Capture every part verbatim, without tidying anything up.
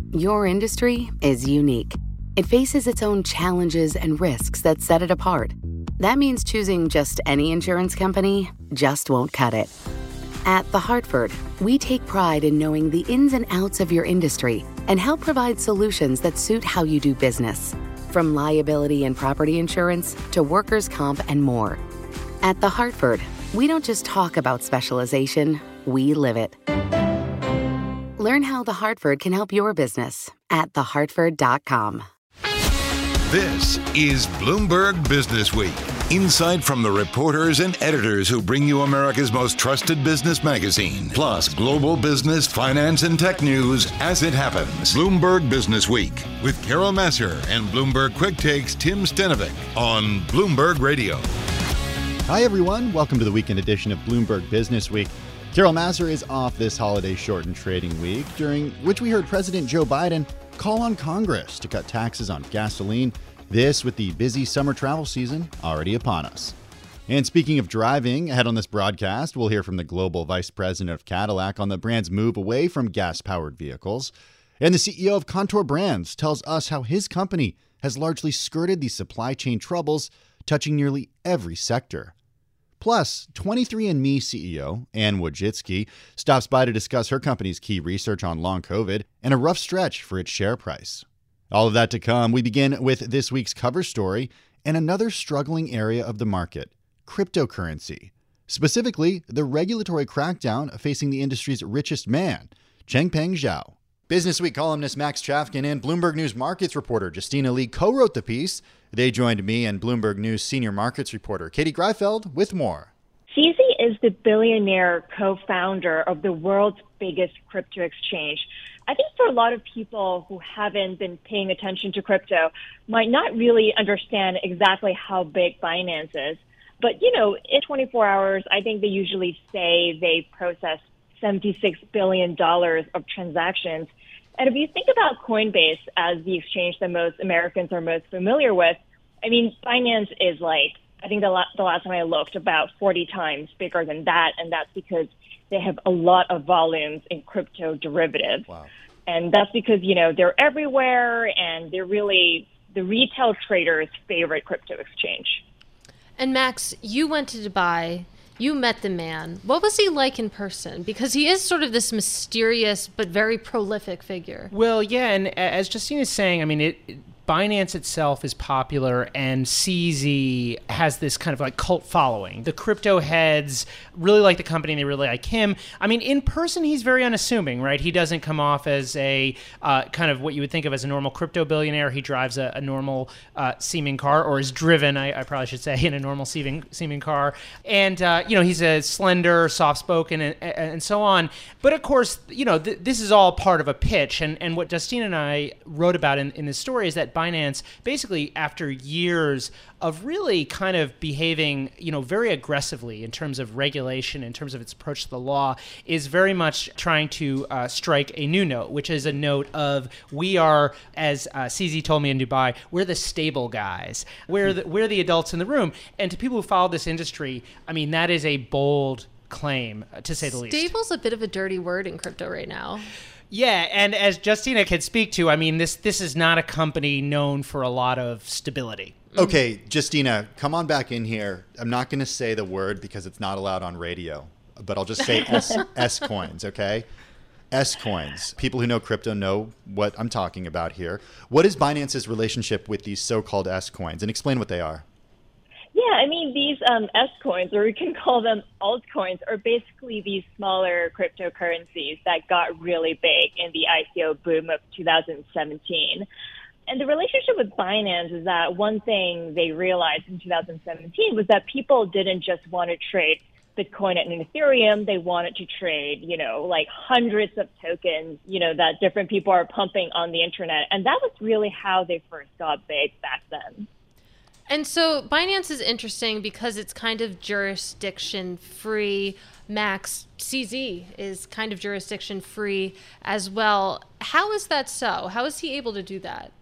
Your industry is unique. It faces its own challenges and risks that set it apart. That means choosing just any insurance company just won't cut it. At The Hartford, we take pride in knowing the ins and outs of your industry and help provide solutions that suit how you do business. From liability and property insurance to workers' comp and more. At The Hartford, we don't just talk about specialization, we live it. Learn how The Hartford can help your business at the hartford dot com. This is Bloomberg Business Week. Insight from the reporters and editors who bring you America's most trusted business magazine, plus global business, finance, and tech news as it happens. Bloomberg Business Week with Carol Massar and Bloomberg Quick Takes Tim Stenovic on Bloomberg Radio. Hi, everyone. Welcome to the weekend edition of Bloomberg Business Week. Carol Massar is off this holiday shortened trading week, during which we heard President Joe Biden call on Congress to cut taxes on gasoline. This with the busy summer travel season already upon us. And speaking of driving, ahead on this broadcast, we'll hear from the global vice president of Cadillac on the brand's move away from gas-powered vehicles. And the C E O of Contour Brands tells us how his company has largely skirted the supply chain troubles, touching nearly every sector. Plus, twenty-three and me C E O Anne Wojcicki stops by to discuss her company's key research on long COVID and a rough stretch for its share price. All of that to come. We begin with this week's cover story and another struggling area of the market, cryptocurrency. Specifically, the regulatory crackdown facing the industry's richest man, Changpeng Zhao. Business Week columnist Max Chafkin and Bloomberg News markets reporter Justina Lee co-wrote the piece. They joined me and Bloomberg News senior markets reporter Katie Greifeld with more. C Z is the billionaire co-founder of the world's biggest crypto exchange. I think for a lot of people who haven't been paying attention to crypto might not really understand exactly how big Binance is. But, you know, in twenty-four hours, I think they usually say they process seventy-six billion dollars of transactions. And if you think about Coinbase as the exchange that most Americans are most familiar with, I mean, Binance is like, I think the, la- the last time I looked, about forty times bigger than that. And that's because they have a lot of volumes in crypto derivatives. Wow. And that's because, you know, they're everywhere and they're really the retail trader's favorite crypto exchange. And Max, you went to Dubai. You met the man. What was he like in person? Because he is sort of this mysterious but very prolific figure. Well, yeah, and as Justine is saying, I mean, it, it Binance itself is popular, and C Z has this kind of like cult following. The crypto heads really like the company, and they really like him. I mean, in person, he's very unassuming, right? He doesn't come off as a uh, kind of what you would think of as a normal crypto billionaire. He drives a, a normal uh, seeming car, or is driven, I, I probably should say, in a normal seeming, seeming car. And, uh, you know, he's a slender, soft-spoken, and, and so on. But, of course, you know, th- this is all part of a pitch. And, and what Justine and I wrote about in, in this story is that Binance, basically after years of really kind of behaving, you know, very aggressively in terms of regulation, in terms of its approach to the law, is very much trying to uh, strike a new note, which is a note of we are, as uh, C Z told me in Dubai, we're the stable guys. We're the, we're the adults in the room. And to people who follow this industry, I mean, that is a bold claim, to say the least. Stable's a bit of a dirty word in crypto right now. Yeah, and as Justina can speak to, I mean, this this is not a company known for a lot of stability. Okay, Justina, come on back in here. I'm not going to say the word because it's not allowed on radio, but I'll just say S, S coins, okay? S coins. People who know crypto know what I'm talking about here. What is Binance's relationship with these so-called S coins? And explain what they are. Yeah, I mean, these um, S coins, or we can call them altcoins, are basically these smaller cryptocurrencies that got really big in the I C O boom of two thousand seventeen. And the relationship with Binance is that one thing they realized in two thousand seventeen was that people didn't just want to trade Bitcoin and Ethereum. They wanted to trade, you know, like hundreds of tokens, you know, that different people are pumping on the internet. And that was really how they first got big back then. And so Binance is interesting because it's kind of jurisdiction free. Max, C Z is kind of jurisdiction free as well. How is that so? How is he able to do that?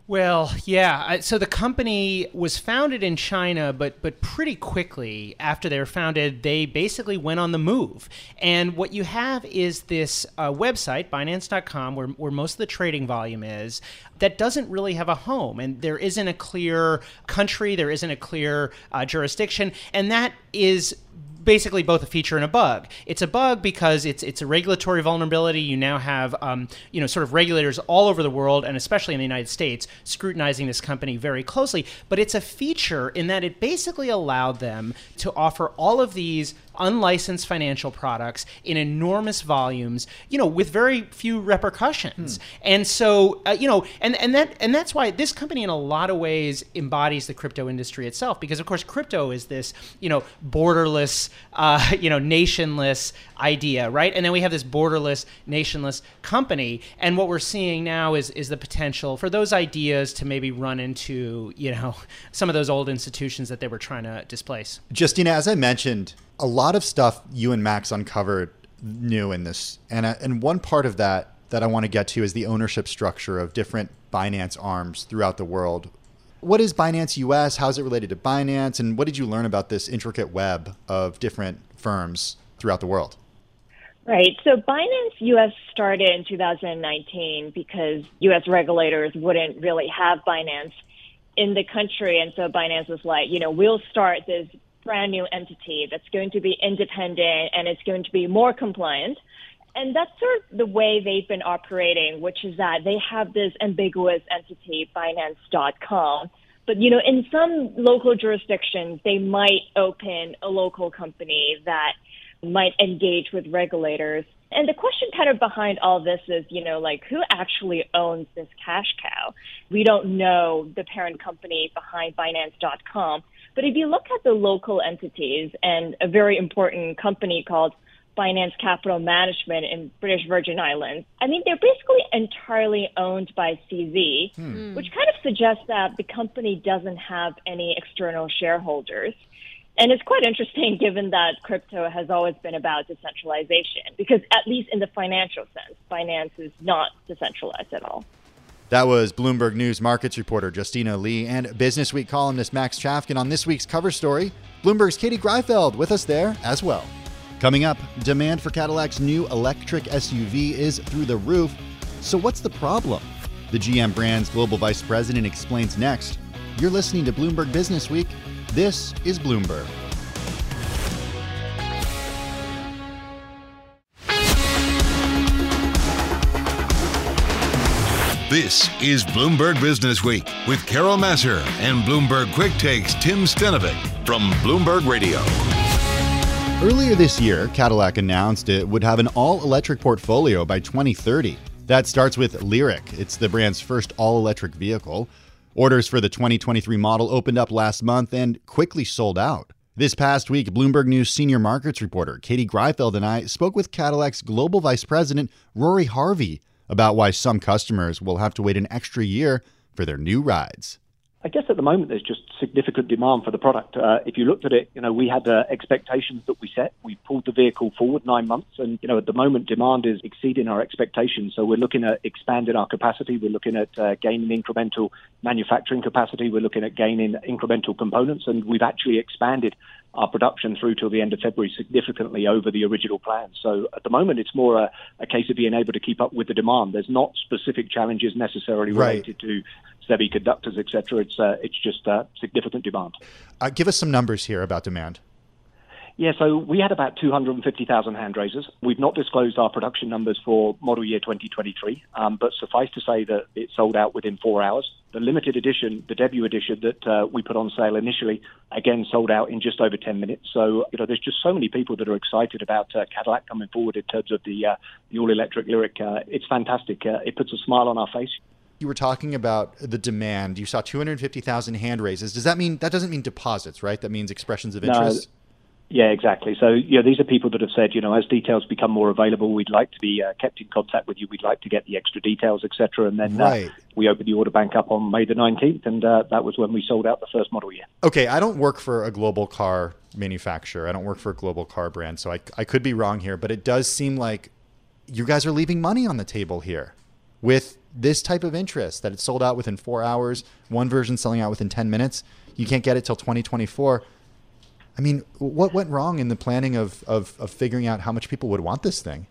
Well, yeah. So the company was founded in China, but but pretty quickly after they were founded, they basically went on the move. And what you have is this uh, website, Binance dot com, where, where most of the trading volume is, that doesn't really have a home. And there isn't a clear country, there isn't a clear uh, jurisdiction. And that is basically both a feature and a bug. It's a bug because it's it's a regulatory vulnerability. You now have um, you know sort of regulators all over the world, and especially in the United States, scrutinizing this company very closely. But it's a feature in that it basically allowed them to offer all of these unlicensed financial products in enormous volumes, you know, with very few repercussions. Hmm. And so, uh, you know, and, and that and that's why this company in a lot of ways embodies the crypto industry itself, because of course crypto is this, you know, borderless, uh, you know, nationless idea, right? And then we have this borderless, nationless company. And what we're seeing now is is the potential for those ideas to maybe run into, you know, some of those old institutions that they were trying to displace. Justina, as I mentioned, a lot of stuff you and Max uncovered new in this. And, uh, and one part of that that I want to get to is the ownership structure of different Binance arms throughout the world. What is Binance U S? How is it related to Binance? And what did you learn about this intricate web of different firms throughout the world? Right. So Binance U S started in two thousand nineteen because U S regulators wouldn't really have Binance in the country. And so Binance was like, you know, we'll start this brand new entity that's going to be independent and it's going to be more compliant. And that's sort of the way they've been operating, which is that they have this ambiguous entity, Binance dot com. But, you know, in some local jurisdictions, they might open a local company that might engage with regulators. And the question kind of behind all this is, you know, like, who actually owns this cash cow? We don't know the parent company behind Binance dot com. But if you look at the local entities and a very important company called Binance Capital Management in British Virgin Islands, I mean, they're basically entirely owned by C Z, hmm. which kind of suggests that the company doesn't have any external shareholders. And it's quite interesting given that crypto has always been about decentralization, because at least in the financial sense, Binance is not decentralized at all. That was Bloomberg News markets reporter Justina Lee and Business Week columnist Max Chafkin on this week's cover story. Bloomberg's Katie Greifeld with us there as well. Coming up, demand for Cadillac's new electric S U V is through the roof. So what's the problem? The G M brand's global vice president explains next. You're listening to Bloomberg Business Week. This is Bloomberg. This is Bloomberg Business Week with Carol Massar and Bloomberg Quick Takes Tim Stenovec from Bloomberg Radio. Earlier this year, Cadillac announced it would have an all-electric portfolio by twenty thirty. That starts with Lyriq. It's the brand's first all-electric vehicle. Orders for the twenty twenty-three model opened up last month and quickly sold out. This past week, Bloomberg News senior markets reporter Katie Greifeld and I spoke with Cadillac's global vice president, Rory Harvey, about why some customers will have to wait an extra year for their new rides. I guess at the moment there's just significant demand for the product. Uh, if you looked at it, you know, we had uh, expectations that we set. We pulled the vehicle forward nine months, and you know, at the moment demand is exceeding our expectations. So we're looking at expanding our capacity. We're looking at uh, gaining incremental manufacturing capacity. We're looking at gaining incremental components, and we've actually expanded our production through till the end of February significantly over the original plan. So at the moment, it's more a, a case of being able to keep up with the demand. There's not specific challenges necessarily related right. to semiconductors, et cetera. It's uh, it's just uh, significant demand. Uh, give us some numbers here about demand. Yeah, so we had about two hundred fifty thousand hand raisers. We've not disclosed our production numbers for model year twenty twenty-three, um, but suffice to say that it sold out within four hours. The limited edition, the debut edition that uh, we put on sale initially, again, sold out in just over ten minutes. So, you know, there's just so many people that are excited about uh, Cadillac coming forward in terms of the, uh, the all-electric Lyriq. Uh, it's fantastic. Uh, it puts a smile on our face. You were talking about the demand. You saw two hundred fifty thousand hand raises. Does that mean, that doesn't mean deposits, right? That means expressions of interest? No. Yeah, exactly. So, you know, these are people that have said, you know, as details become more available, we'd like to be uh, kept in contact with you. We'd like to get the extra details, et cetera. And then right. uh, we opened the order bank up on May the nineteenth, and uh, that was when we sold out the first model year. Okay, I don't work for a global car manufacturer. I don't work for a global car brand, so I, I could be wrong here, but it does seem like you guys are leaving money on the table here with this type of interest that it's sold out within four hours, one version selling out within ten minutes. You can't get it till twenty twenty-four. I mean, what went wrong in the planning of, of, of figuring out how much people would want this thing?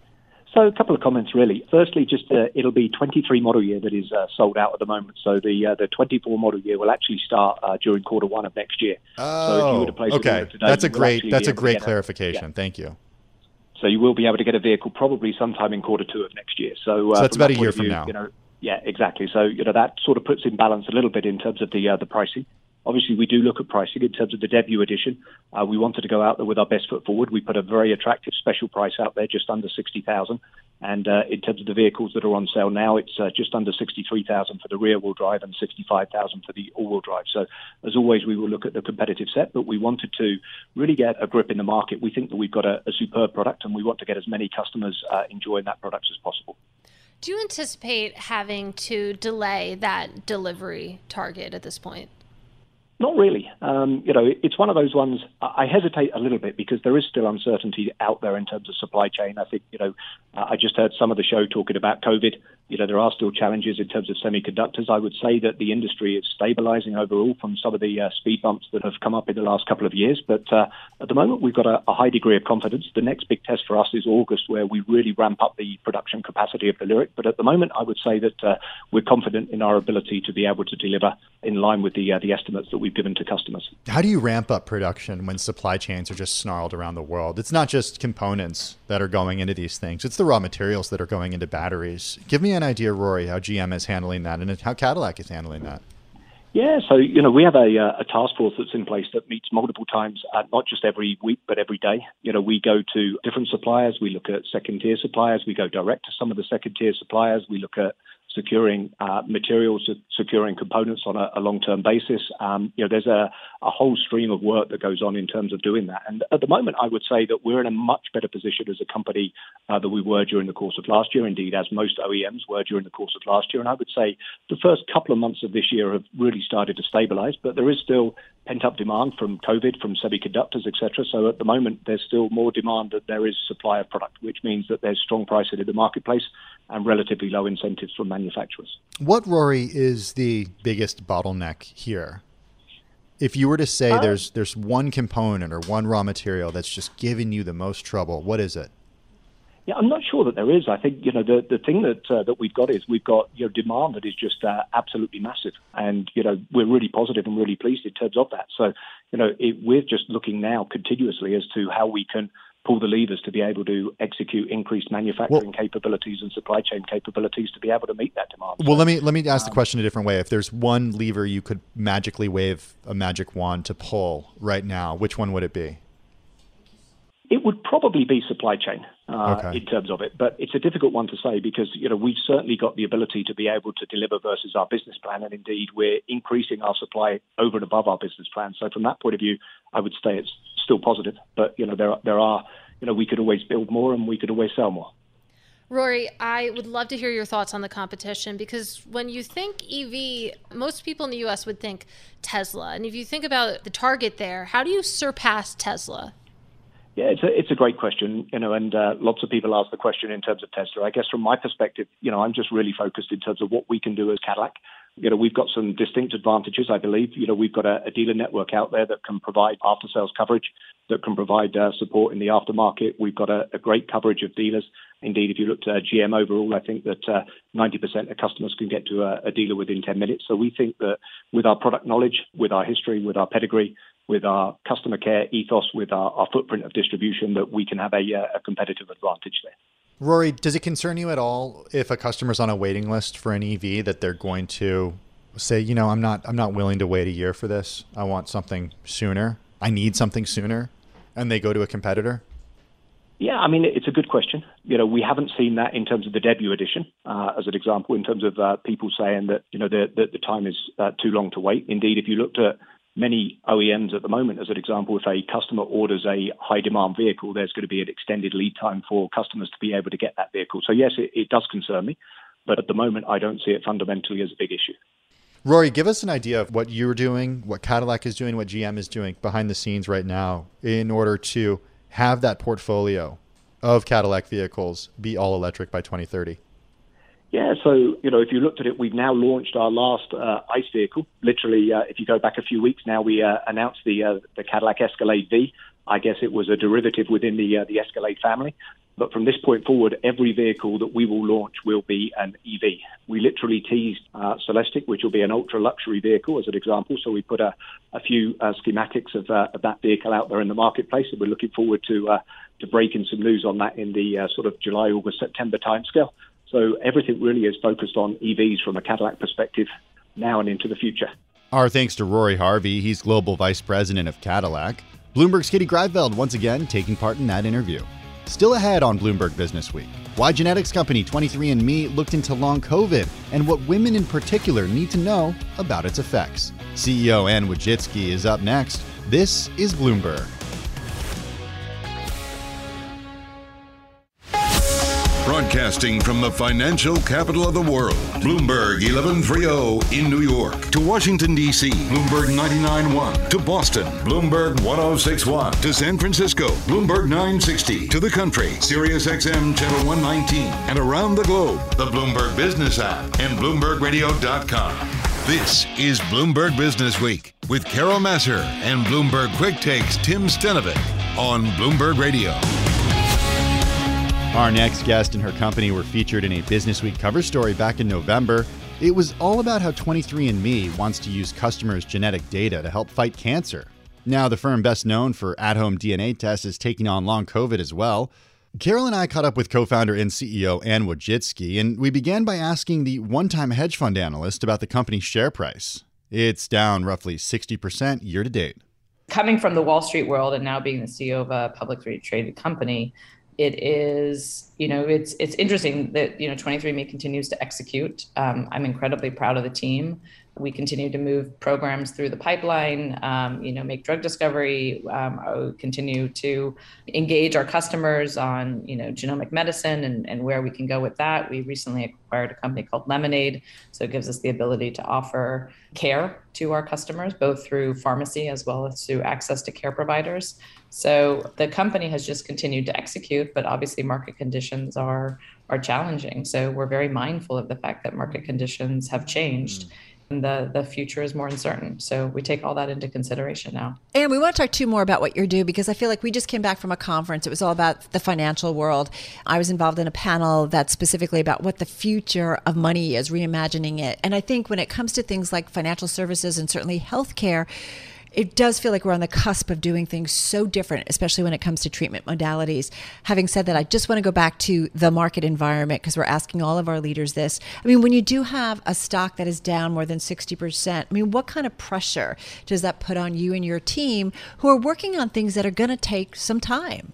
So a couple of comments, really. Firstly, just uh, it'll be twenty-three model year that is uh, sold out at the moment. So the uh, the twenty-four model year will actually start uh, during quarter one of next year. Oh, so if you were to place okay. Today, that's a great that's a great a, clarification. Yeah. Thank you. So you will be able to get a vehicle probably sometime in quarter two of next year. So, uh, so that's about that a year view, from now. You know, yeah, exactly. So you know that sort of puts in balance a little bit in terms of the uh, the pricing. Obviously, we do look at pricing in terms of the debut edition. Uh, we wanted to go out there with our best foot forward. We put a very attractive special price out there, just under sixty thousand dollars. And uh, in terms of the vehicles that are on sale now, it's uh, just under sixty-three thousand dollars for the rear-wheel drive and sixty-five thousand dollars for the all-wheel drive. So, as always, we will look at the competitive set, but we wanted to really get a grip in the market. We think that we've got a, a superb product, and we want to get as many customers uh, enjoying that product as possible. Do you anticipate having to delay that delivery target at this point? Not really. Um, you know, it's one of those ones. I hesitate a little bit because there is still uncertainty out there in terms of supply chain. I think, you know, I just heard some of the show talking about COVID. You know, there are still challenges in terms of semiconductors. I would say that the industry is stabilizing overall from some of the uh, speed bumps that have come up in the last couple of years. But uh, at the moment, we've got a, a high degree of confidence. The next big test for us is August, where we really ramp up the production capacity of the Lyriq. But at the moment, I would say that uh, we're confident in our ability to be able to deliver in line with the uh, the estimates that we've given to customers. How do you ramp up production when supply chains are just snarled around the world? It's not just components that are going into these things. It's the raw materials that are going into batteries. Give me an idea, Rory, how G M is handling that and how Cadillac is handling that. Yeah, so, you know, we have a, uh, a task force that's in place that meets multiple times, uh, not just every week, but every day. You know, we go to different suppliers. We look at second-tier suppliers. We go direct to some of the second-tier suppliers. We look at securing uh, materials, securing components on a, a long-term basis. Um, you know, there's a, a whole stream of work that goes on in terms of doing that. And at the moment, I would say that we're in a much better position as a company uh, than we were during the course of last year, indeed, as most O E Ms were during the course of last year. And I would say the first couple of months of this year have really started to stabilize, but there is still pent-up demand from COVID, from semiconductors, et cetera. So at the moment, there's still more demand than there is supply of product, which means that there's strong pricing in the marketplace and relatively low incentives from manufacturers. What, Rory, is the biggest bottleneck here? If you were to say uh, there's there's one component or one raw material that's just giving you the most trouble, what is it? Yeah, I'm not sure that there is. I think, you know, the, the thing that uh, that we've got is we've got, you know, demand that is just uh, absolutely massive. And, you know, we're really positive and really pleased in terms of that. So, you know, it, we're just looking now continuously as to how we can pull the levers to be able to execute increased manufacturing well, capabilities and supply chain capabilities to be able to meet that demand. Well, so, let me let me ask um, the question a different way. If there's one lever you could magically wave a magic wand to pull right now, which one would it be? It would probably be supply chain uh, okay. in terms of it, but it's a difficult one to say because, you know, we've certainly got the ability to be able to deliver versus our business plan, and indeed we're increasing our supply over and above our business plan. So from that point of view, I would say it's still positive, but, you know, there there are, you know, we could always build more and we could always sell more. Rory, I would love to hear your thoughts on the competition, because when you think E V, most people in the U S would think Tesla. And if you think about the target there, how do you surpass Tesla? Yeah, it's a, it's a great question, you know, and uh, lots of people ask the question in terms of Tesla. I guess from my perspective, you know, I'm just really focused in terms of what we can do as Cadillac. You know, we've got some distinct advantages, I believe. You know, we've got a, a dealer network out there that can provide after-sales coverage, that can provide uh, support in the aftermarket. We've got a, a great coverage of dealers. Indeed, if you look at uh, G M overall, I think that uh, ninety percent of customers can get to a, a dealer within ten minutes. So we think that with our product knowledge, with our history, with our pedigree, with our customer care ethos, with our, our footprint of distribution, that we can have a, a competitive advantage there. Rory, does it concern you at all if a customer's on a waiting list for an E V that they're going to say, you know, I'm not I'm not willing to wait a year for this. I want something sooner. I need something sooner. And they go to a competitor? Yeah, I mean, it's a good question. You know, we haven't seen that in terms of the debut edition, uh, as an example, in terms of uh, people saying that, you know, the, the, the time is uh, too long to wait. Indeed, if you looked at many O E Ms at the moment, as an example, if a customer orders a high demand vehicle, there's going to be an extended lead time for customers to be able to get that vehicle. So yes, it, it does concern me, but at the moment, I don't see it fundamentally as a big issue. Rory, give us an idea of what you're doing, what Cadillac is doing, what G M is doing behind the scenes right now in order to have that portfolio of Cadillac vehicles be all electric by twenty thirty. Yeah, so, you know, if you looked at it, we've now launched our last uh, ICE vehicle. Literally, uh, if you go back a few weeks now, we uh, announced the uh, the Cadillac Escalade V. I guess it was a derivative within the uh, the Escalade family. But from this point forward, every vehicle that we will launch will be an E V. We literally teased uh, Celestiq, which will be an ultra-luxury vehicle, as an example. So we put a, a few uh, schematics of, uh, of that vehicle out there in the marketplace, and we're looking forward to uh, to breaking some news on that in the uh, sort of July, August, September timescale. So everything really is focused on E Vs from a Cadillac perspective now and into the future. Our thanks to Rory Harvey. He's Global Vice President of Cadillac. Bloomberg's Kitty Greifeld once again taking part in that interview. Still ahead on Bloomberg Business Week, why genetics company twenty-three and me looked into long COVID and what women in particular need to know about its effects. C E O Anne Wojcicki is up next. This is Bloomberg. Broadcasting from the financial capital of the world, Bloomberg eleven thirty in New York. To Washington, D C, Bloomberg ninety-nine point one. To Boston, Bloomberg one oh six point one. To San Francisco, Bloomberg nine sixty. To the country, Sirius X M Channel one nineteen. And around the globe, the Bloomberg Business app and Bloomberg Radio dot com. This is Bloomberg Business Week with Carol Massar and Bloomberg Quick Takes Tim Stenovec on Bloomberg Radio. Our next guest and her company were featured in a Business Week cover story back in November. It was all about how twenty-three and me wants to use customers' genetic data to help fight cancer. Now, the firm best known for at-home D N A tests is taking on long COVID as well. Carol and I caught up with co-founder and C E O Anne Wojcicki, and we began by asking the one-time hedge fund analyst about the company's share price. It's down roughly sixty percent year to date. Coming from the Wall Street world and now being the C E O of a publicly traded company, it is, you know, it's it's interesting that, you know, twenty-three and me continues to execute. Um, I'm incredibly proud of the team. We continue to move programs through the pipeline, um, you know, make drug discovery, um, continue to engage our customers on, you know, genomic medicine and, and where we can go with that. We recently acquired a company called Lemonade. So it gives us the ability to offer care to our customers, both through pharmacy as well as through access to care providers. So the company has just continued to execute, but obviously market conditions are are challenging. So we're very mindful of the fact that market conditions have changed. Mm. And the, the future is more uncertain. So we take all that into consideration now. And we want to talk too more about what you do, because I feel like we just came back from a conference. It was all about the financial world. I was involved in a panel that's specifically about what the future of money is, reimagining it. And I think when it comes to things like financial services and certainly healthcare, it does feel like we're on the cusp of doing things so different, especially when it comes to treatment modalities. Having said that, I just want to go back to the market environment, because we're asking all of our leaders this. I mean, when you do have a stock that is down more than sixty percent, I mean, what kind of pressure does that put on you and your team who are working on things that are going to take some time?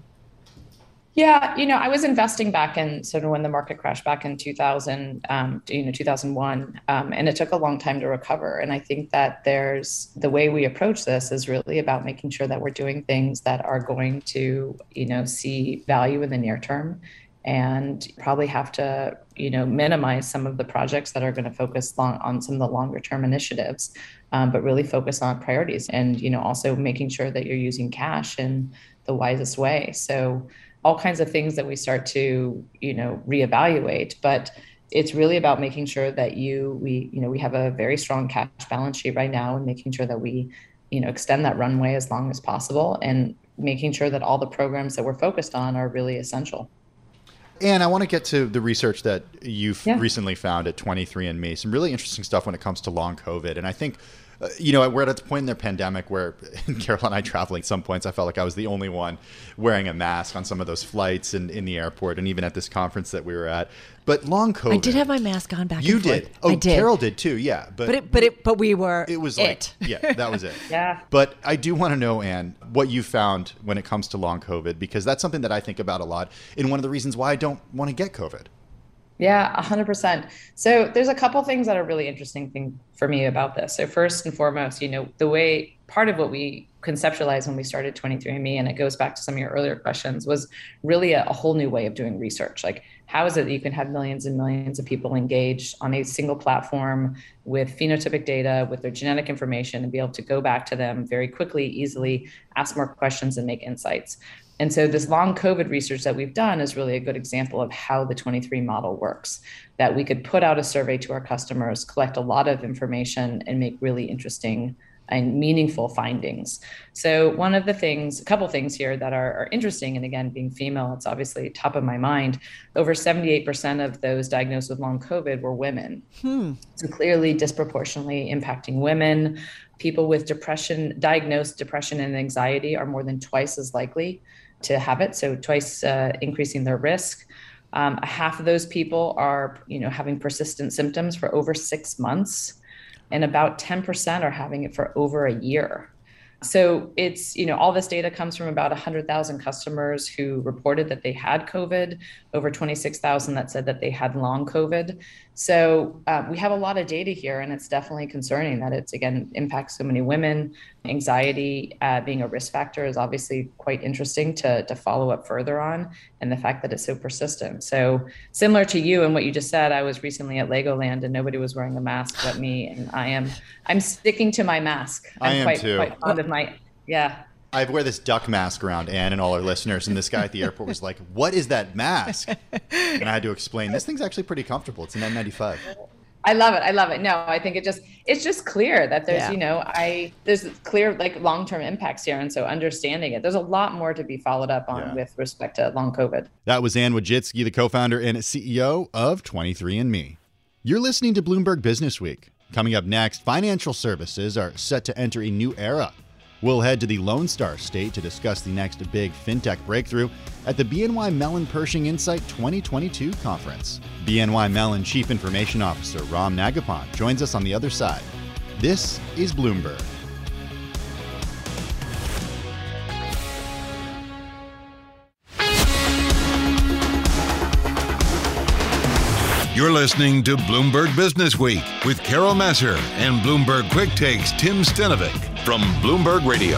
Yeah, you know, I was investing back in sort of when the market crashed back in two thousand, um, you know, two thousand one, um, and it took a long time to recover. And I think that there's the way we approach this is really about making sure that we're doing things that are going to, you know, see value in the near term, and probably have to, you know, minimize some of the projects that are going to focus long on some of the longer term initiatives, um, but really focus on priorities, and, you know, also making sure that you're using cash in the wisest way. So all kinds of things that we start to, you know, reevaluate, but it's really about making sure that you, we, you know, we have a very strong cash balance sheet right now, and making sure that we, you know, extend that runway as long as possible, and making sure that all the programs that we're focused on are really essential. And I want to get to the research that you've yeah. recently found at twenty-three and me, some really interesting stuff when it comes to long COVID. And I think, uh, you know, we're at a point in the pandemic where Carol and I traveling at some points, I felt like I was the only one wearing a mask on some of those flights and in the airport, and even at this conference that we were at. But long COVID. I did have my mask on back You and forth. did. Oh, I did. Carol did too. Yeah. But but it, but it, but we were It was it. like, yeah, that was it. Yeah. But I do want to know, Anne, what you found when it comes to long COVID, because that's something that I think about a lot, and one of the reasons why I don't want to get COVID. Yeah, one hundred percent. So there's a couple things that are really interesting thing for me about this. So first and foremost, you know, the way part of what we conceptualized when we started twenty-three and me, and it goes back to some of your earlier questions, was really a, a whole new way of doing research. Like, how is it that you can have millions and millions of people engaged on a single platform with phenotypic data, with their genetic information, and be able to go back to them very quickly, easily, ask more questions and make insights? And so this long COVID research that we've done is really a good example of how the twenty-three model works, that we could put out a survey to our customers, collect a lot of information, and make really interesting and meaningful findings. So one of the things, a couple things here that are, are interesting, and again, being female, it's obviously top of my mind, over seventy-eight percent of those diagnosed with long COVID were women. Hmm. So clearly disproportionately impacting women. People with depression, diagnosed depression and anxiety are more than twice as likely to have it, so twice uh, increasing their risk. Um, half of those people are, you know, having persistent symptoms for over six months, and about ten percent are having it for over a year. So it's, you know, all this data comes from about one hundred thousand customers who reported that they had COVID, over twenty-six thousand that said that they had long COVID. So uh, we have a lot of data here, and it's definitely concerning that it's, again, impacts so many women. Anxiety uh, being a risk factor is obviously quite interesting to, to follow up further on, and the fact that it's so persistent. So similar to you and what you just said, I was recently at Legoland and nobody was wearing a mask but me, and I am I'm sticking to my mask. I'm I am quite, too. quite fond of my, yeah. I wear this duck mask around Anne and all our listeners, and this guy at the airport was like, "What is that mask?" And I had to explain, this thing's actually pretty comfortable. It's an N ninety-five. I love it. I love it. No, I think it just, it's just clear that there's, yeah. you know, I, there's clear like long-term impacts here. And so understanding it, there's a lot more to be followed up on yeah. with respect to long COVID. That was Anne Wojcicki, the co-founder and C E O of twenty-three and me. You're listening to Bloomberg Business Week. Coming up next, financial services are set to enter a new era. We'll head to the Lone Star State to discuss the next big fintech breakthrough at the B N Y Mellon Pershing Insight twenty twenty-two conference. B N Y Mellon Chief Information Officer Ram Nagappan joins us on the other side. This is Bloomberg. You're listening to Bloomberg Business Week with Carol Massar and Bloomberg Quick Takes Tim Stenovic from Bloomberg Radio.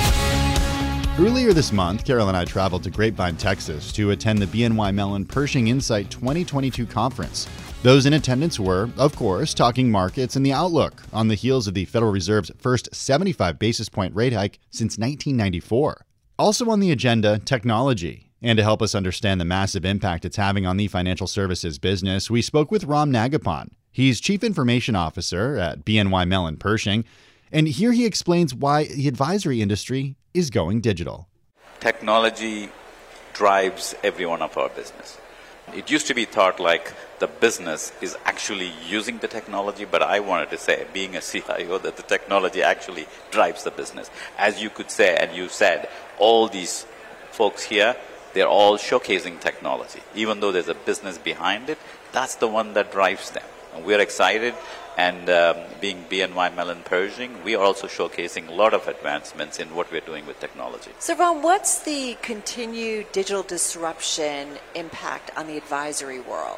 Earlier this month, Carol and I traveled to Grapevine, Texas to attend the B N Y Mellon Pershing Insight twenty twenty-two conference. Those in attendance were, of course, talking markets and the outlook on the heels of the Federal Reserve's first seventy-five basis point rate hike since nineteen ninety-four. Also on the agenda, technology. And to help us understand the massive impact it's having on the financial services business, we spoke with Ram Nagappan. He's Chief Information Officer at B N Y Mellon Pershing, and here he explains why the advisory industry is going digital. Technology drives every one of our business. It used to be thought like the business is actually using the technology, but I wanted to say, being a C I O, that the technology actually drives the business. As you could say, and you said, all these folks here, they're all showcasing technology. Even though there's a business behind it, that's the one that drives them. And we're excited, and um, being B N Y Mellon Pershing, we are also showcasing a lot of advancements in what we're doing with technology. So Ron, what's the continued digital disruption impact on the advisory world?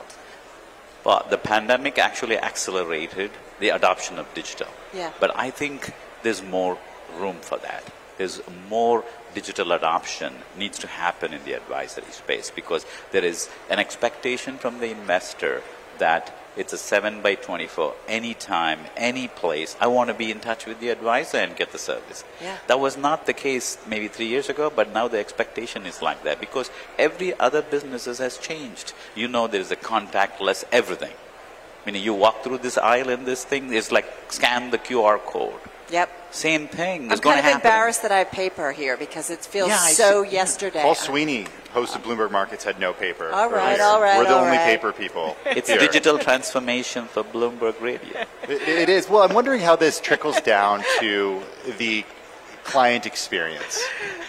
Well, the pandemic actually accelerated the adoption of digital. Yeah. But I think there's more room for that. There's more digital adoption needs to happen in the advisory space, because there is an expectation from the investor that it's a seven by twenty-four, anytime, any place. I want to be in touch with the advisor and get the service. Yeah. That was not the case maybe three years ago, but now the expectation is like that, because every other businesses has changed. You know, there's a contactless everything. I mean, you walk through this aisle and this thing is like scan the Q R code. Yep. Same thing. I'm kind of embarrassed that I have paper here because it feels yeah, so see, yesterday. Paul Sweeney hosted Bloomberg Markets, had no paper. All right, earlier. all right, We're the all only right. paper people. It's here. digital transformation for Bloomberg Radio. It, it is. Well, I'm wondering how this trickles down to the client experience.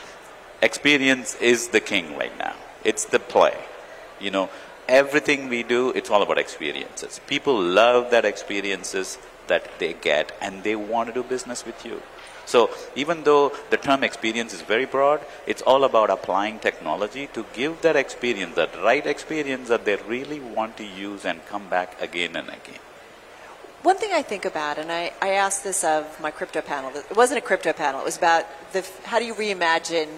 Experience is the king right now. It's the play. You know, everything we do, it's all about experiences. People love that experiences that they get, and they want to do business with you. So even though the term experience is very broad, it's all about applying technology to give that experience, that right experience that they really want to use and come back again and again. One thing I think about, and I, I asked this of my crypto panel, it wasn't a crypto panel, it was about the how do you reimagine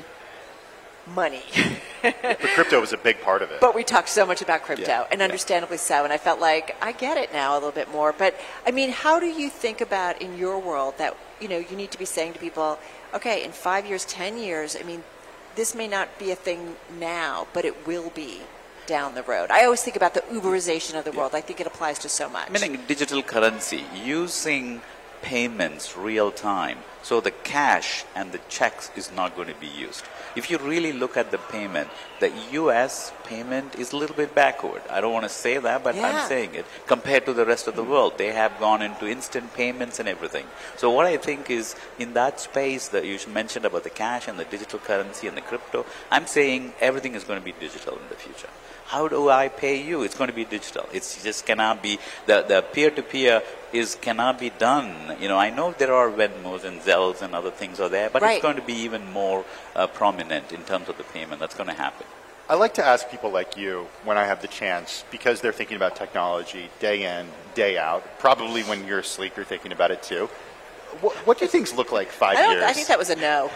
money? But crypto was a big part of it. But we talked so much about crypto, yeah, and understandably yeah. so, and I felt like I get it now a little bit more. But, I mean, how do you think about in your world that, you know, you need to be saying to people, okay, in five years, ten years, I mean, this may not be a thing now, but it will be down the road. I always think about the Uberization of the world. I think it applies to so much. Meaning digital currency, using payments real time. So the cash and the checks is not going to be used. If you really look at the payment, the U S payment is a little bit backward. I don't want to say that, but Yeah. I'm saying it. Compared to the rest of the world, they have gone into instant payments and everything. So what I think is, in that space that you mentioned about the cash and the digital currency and the crypto, I'm saying everything is going to be digital in the future. How do I pay you? It's going to be digital. It's just cannot be, the, the peer-to-peer is cannot be done. You know, I know there are Venmos and Zells and other things are there, but Right. it's going to be even more uh, prominent in terms of the payment that's going to happen. I like to ask people like you when I have the chance, because they're thinking about technology day in, day out. Probably when you're asleep, you're thinking about it too. What, what do things look like five I, don't, years? I think that was a no.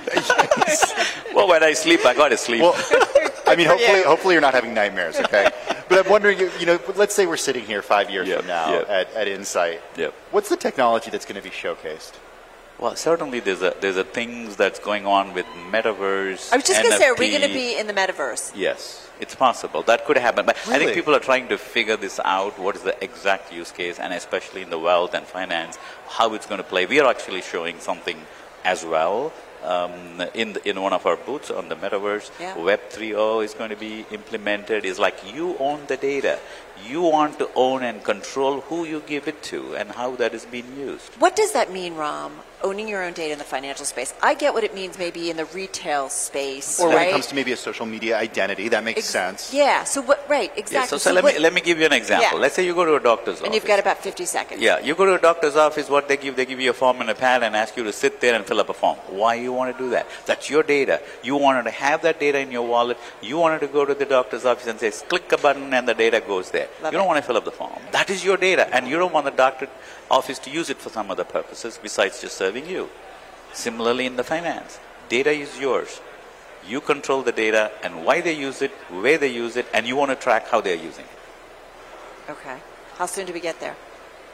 Well, when I sleep, I got to sleep. Well, I mean, hopefully, hopefully you're not having nightmares, okay? But I'm wondering, you you know, let's say we're sitting here five years Yep, from now yep. at, at Insight. Yep. What's the technology that's going to be showcased? Well, certainly there's a there's a things that's going on with metaverse. I was just going to say, are we N F T. going to be in the metaverse? Yes, it's possible. That could happen. But I Really? think people are trying to figure this out, what is the exact use case, and especially in the wealth and finance, how it's going to play. We are actually showing something as well um, in the, in one of our booths on the metaverse. Yeah. Web three point oh is going to be implemented. It's like you own the data. You want to own and control who you give it to and how that is being used. What does that mean, Ram, owning your own data in the financial space? I get what it means maybe in the retail space, Or right? when it comes to maybe a social media identity, that makes Ex- sense. Yeah, so what, right, Yeah, exactly. so, so, let what- me let me give you an example. Yeah. Let's say you go to a doctor's office. and you've got about fifty seconds. Yeah, you go to a doctor's office, what they give, they give you a form and a pad and ask you to sit there and fill up a form. Why you want to do that? That's your data. You wanted to have that data in your wallet. You wanted to go to the doctor's office and say, click a button and the data goes there. Love you don't it. want to fill up the form. That is your data, and you don't want the doctor's office to use it for some other purposes besides just serving you. Similarly in the finance, data is yours. You control the data and why they use it, where they use it, and you want to track how they're using it. Okay. How soon do we get there?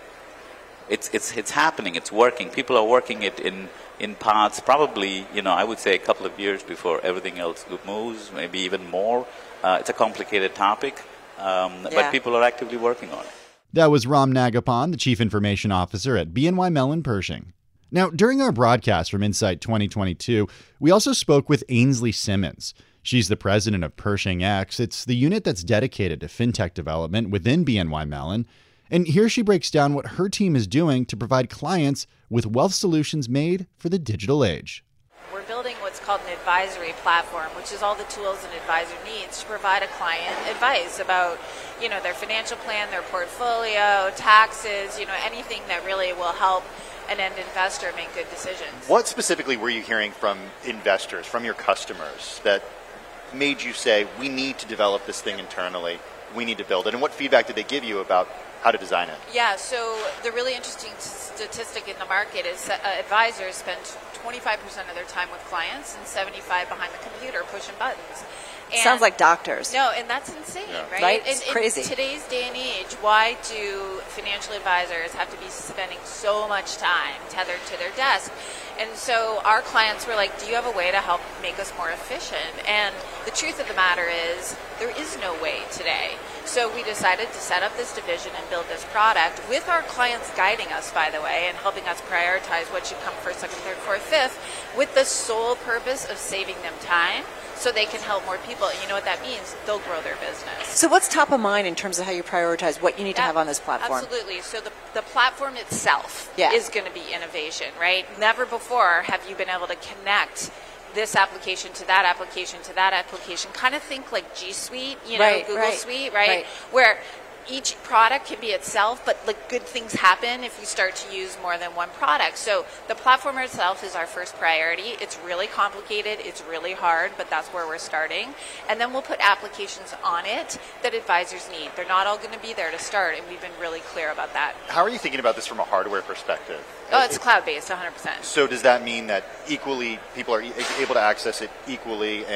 It's it's it's happening. It's working. People are working it in in parts. Probably, you know, I would say a couple of years before everything else moves. Maybe even more. Uh, it's a complicated topic, um, Yeah. but people are actively working on it. That was Ram Nagappan, the Chief Information Officer at B N Y Mellon Pershing. Now, during our broadcast from Insight twenty twenty-two, we also spoke with Ainsley Simmons. She's the president of Pershing X. It's the unit that's dedicated to fintech development within B N Y Mellon. And here she breaks down what her team is doing to provide clients with wealth solutions made for the digital age. We're building what's called an advisory platform, which is all the tools an advisor needs to provide a client advice about, you know, their financial plan, their portfolio, taxes, you know, anything that really will help an end investor make good decisions. What specifically were you hearing from investors, from your customers, that made you say, we need to develop this thing internally, we need to build it? And what feedback did they give you about how to design it? Yeah, so the really interesting statistic in the market is that uh, advisors spend twenty-five percent of their time with clients and seventy-five behind the computer pushing buttons. And Sounds like doctors. No, and that's insane, Yeah. right? Right? In, It's in crazy. today's day and age, why do financial advisors have to be spending so much time tethered to their desk? And so our clients were like, do you have a way to help make us more efficient? And the truth of the matter is, there is no way today. So we decided to set up this division and build this product with our clients guiding us, by the way, and helping us prioritize what should come first, second, third, fourth, fifth, with the sole purpose of saving them time so they can help more people. And you know what that means? They'll grow their business. So what's top of mind in terms of how you prioritize what you need to have on this platform? Absolutely. So the, the platform itself Yeah. is going to be innovation, right? Never before have you been able to connect this application to that application to that application. Kind of think like G Suite, you know, Right, Google right, Suite, right? right. Where each product can be itself, but like good things happen if you start to use more than one product. So the platform itself is our first priority. It's really complicated. It's really hard, but that's where we're starting. And then we'll put applications on it that advisors need. They're not all going to be there to start, and we've been really clear about that. How are you thinking about this from a hardware perspective? Oh, it's cloud-based, one hundred percent. So does that mean that equally people are e- able to access it equally and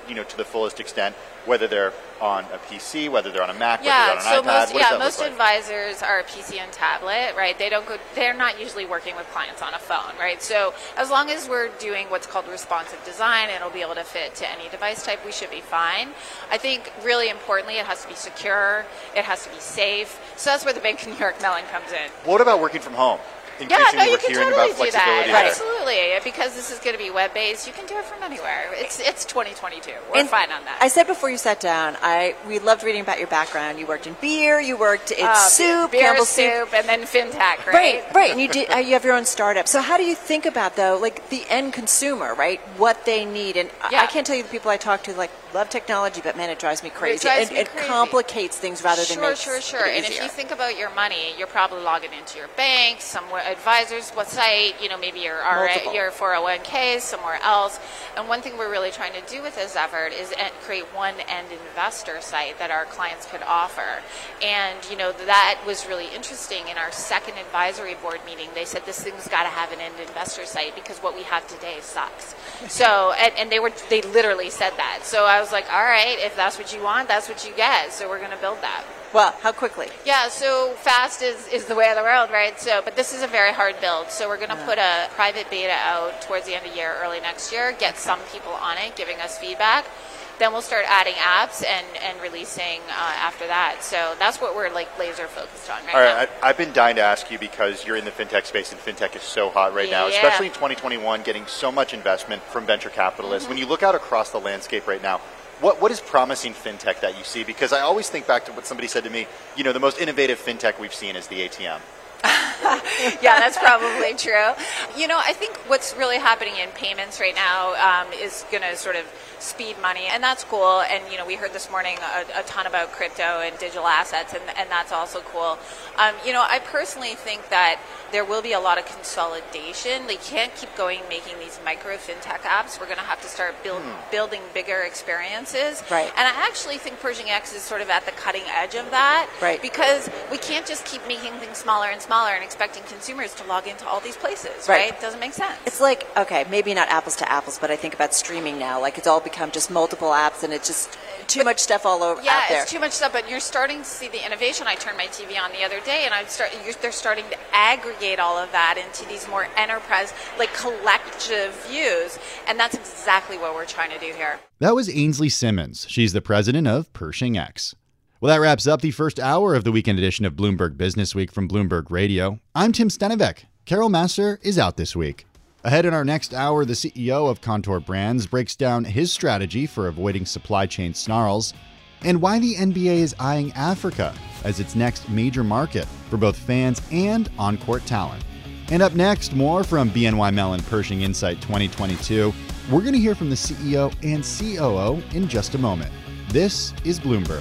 you know, to the fullest extent, whether they're on a P C, whether they're on a Mac, yeah, whether they're on an so iPad? Most, what yeah, does that most look like? advisors are P C and tablet, right? They don't go. They're not usually working with clients on a phone, right? So as long as we're doing what's called responsive design, it'll be able to fit to any device type. We should be fine. I think really importantly, it has to be secure. It has to be safe. So that's where the Bank of New York Mellon comes in. What about working from home? Yeah, no, you we're can hearing totally about do that. flexibility there. Absolutely, because this is going to be web-based. You can do it from anywhere. It's it's twenty twenty-two. We're and fine on that. I said before you sat down, I we loved reading about your background. You worked in beer, you worked in Uh, soup, beer, Campbell's soup, and then fintech, right? Right, right. And you did. Uh, you have your own startup. So how do you think about though, like the end consumer, right? What they need, and Yeah. I can't tell you the people I talk to like love technology, but man, it drives me crazy. drives it me it crazy. complicates things rather than Sure, makes sure, sure. it And if easier. you think about your money, you're probably logging into your bank, somewhere advisors, what site, you know, maybe your R A, Multiple. your four oh one k, somewhere else. And one thing we're really trying to do with this effort is en- create one end investor site that our clients could offer. And you know that was really interesting. In our second advisory board meeting, they said this thing's got to have an end investor site because what we have today sucks. So and, and they were they literally said that. So I was like, all right, if that's what you want, that's what you get. So we're going to build that. Well, how quickly? Yeah, so fast is, is the way of the world, right? So, but this is a very hard build. So we're going to Yeah. put a private beta out towards the end of the year, early next year, get some people on it, giving us feedback. Then we'll start adding apps and, and releasing uh, after that. So that's what we're like laser focused on right All now. right, I, I've been dying to ask you because you're in the fintech space and fintech is so hot right now, Yeah. especially in twenty twenty-one, getting so much investment from venture capitalists. Mm-hmm. When you look out across the landscape right now, what what is promising fintech that you see? Because I always think back to what somebody said to me, you know, the most innovative fintech we've seen is the A T M. Yeah, that's probably true. You know, I think what's really happening in payments right now um, is going to sort of speed money, and that's cool. And, you know, we heard this morning a, a ton about crypto and digital assets, and, and that's also cool. Um, you know, I personally think that there will be a lot of consolidation. They can't keep going making these micro fintech apps. We're going to have to start build, Hmm. building bigger experiences. Right. And I actually think Pershing X is sort of at the cutting edge of that. Right. Because we can't just keep making things smaller and smaller and expecting consumers to log into all these places, Right. right? It doesn't make sense. It's like, okay, maybe not apples to apples, but I think about streaming now. Like it's all become just multiple apps and it's just too much stuff all over Yeah, out there. it's too much stuff, but you're starting to see the innovation. I turned my T V on the other day, and I start. You're, they're starting to aggregate all of that into these more enterprise, like collective views, and that's exactly what we're trying to do here. That was Ainsley Simmons. She's the president of Pershing X. Well, that wraps up the first hour of the weekend edition of Bloomberg Business Week from Bloomberg Radio. I'm Tim Stenivek. Carol Masser is out this week. Ahead in our next hour, the C E O of Contour Brands breaks down his strategy for avoiding supply chain snarls and why the N B A is eyeing Africa as its next major market for both fans and on-court talent. And up next, more from B N Y Mellon Pershing Insight twenty twenty-two. We're going to hear from the C E O and C O O in just a moment. This is Bloomberg.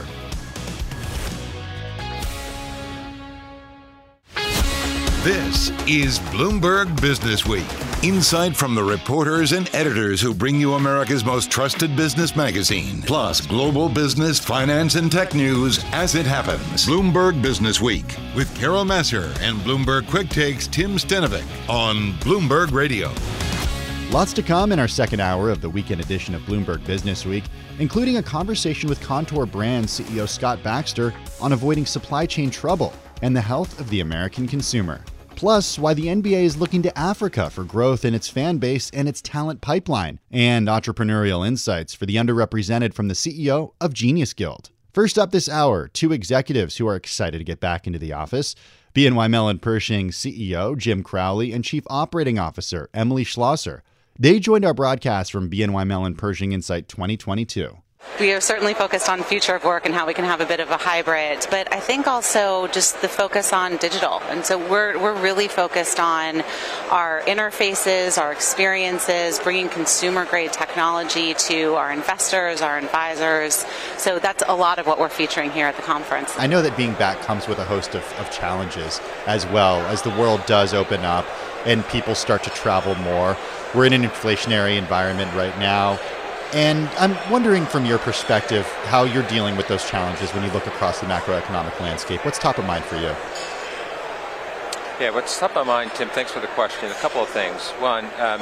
This is Bloomberg Business Week. Insight from the reporters and editors who bring you America's most trusted business magazine, plus global business, finance, and tech news as it happens. Bloomberg Business Week with Carol Masser and Bloomberg Quick Takes Tim Stenivek on Bloomberg Radio. Lots to come in our second hour of the weekend edition of Bloomberg Business Week, including a conversation with Contour Brands C E O Scott Baxter on avoiding supply chain trouble and the health of the American consumer. Plus, why the N B A is looking to Africa for growth in its fan base and its talent pipeline, and entrepreneurial insights for the underrepresented from the C E O of Genius Guild. First up this hour, two executives who are excited to get back into the office. B N Y Mellon Pershing C E O Jim Crowley and Chief Operating Officer Emily Schlosser. They joined our broadcast from B N Y Mellon Pershing Insight twenty twenty-two. We are certainly focused on future of work and how we can have a bit of a hybrid, but I think also just the focus on digital. And so we're we're really focused on our interfaces, our experiences, bringing consumer-grade technology to our investors, our advisors. So that's a lot of what we're featuring here at the conference. I know that being back comes with a host of, of challenges as well, as the world does open up and people start to travel more. We're in an inflationary environment right now. And I'm wondering from your perspective how you're dealing with those challenges when you look across the macroeconomic landscape. What's top of mind for you? Yeah, what's top of mind, Tim, thanks for the question. A couple of things. One, um,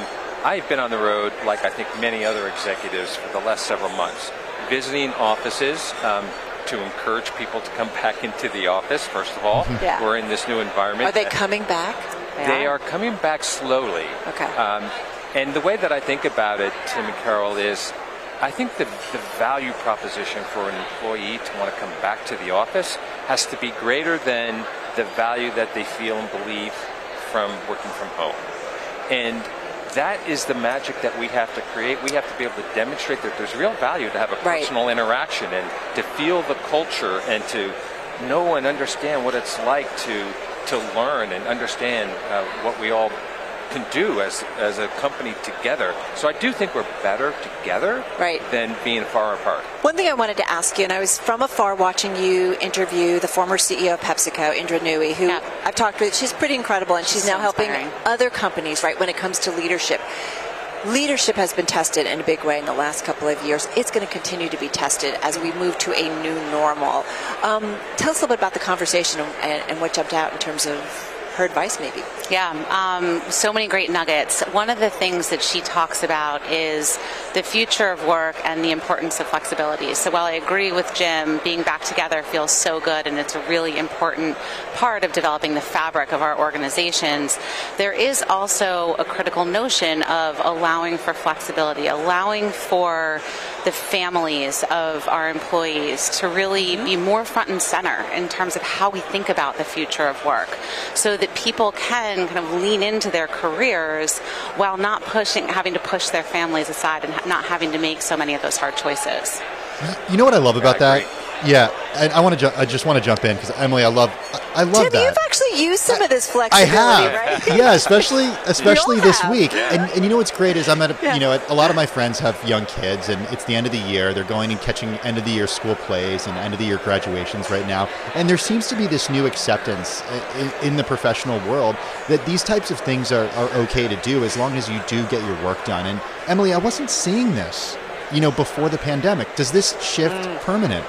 I've been on the road, like I think many other executives, for the last several months, visiting offices um, to encourage people to come back into the office, first of all. Yeah. We're in this new environment. Are they coming back? They, they are. are coming back slowly. Okay. Um, and the way that I think about it, Tim and Carol, is I think the, the value proposition for an employee to want to come back to the office has to be greater than the value that they feel and believe from working from home. And that is the magic that we have to create. We have to be able to demonstrate that there's real value to have a personal right. interaction and to feel the culture and to know and understand what it's like to to learn and understand uh, what we all can do as as a company together. So I do think we're better together right. than being far apart. One thing I wanted to ask you, and I was from afar watching you interview the former C E O of PepsiCo, Indra Nooyi, who yeah. I've talked with. She's pretty incredible, and she's, she's now so helping other companies, right, when it comes to leadership. Leadership has been tested in a big way in the last couple of years. It's going to continue to be tested as we move to a new normal. Um, tell us a little bit about the conversation and, and what jumped out in terms of her advice, maybe. Yeah, um, so many great nuggets. One of the things that she talks about is the future of work and the importance of flexibility. So while I agree with Jim, being back together feels so good and it's a really important part of developing the fabric of our organizations, there is also a critical notion of allowing for flexibility, allowing for the families of our employees to really be more front and center in terms of how we think about the future of work, so that people can kind of lean into their careers while not pushing, having to push their families aside and not having to make so many of those hard choices. You know what I love about that? Yeah, and I want to. Ju- I just want to jump in because Emily, I love. I love Tim, that. You've actually used some of this flexibility, I have. right? Yeah, especially especially this have. week. Yeah. And and you know what's great is I'm at a, Yeah. you know a lot of my friends have young kids, and it's the end of the year. They're going and catching end of the year school plays and end of the year graduations right now. And there seems to be this new acceptance in, in the professional world that these types of things are, are okay to do as long as you do get your work done. And Emily, I wasn't seeing this, you know, before the pandemic. Does this shift mm. permanent?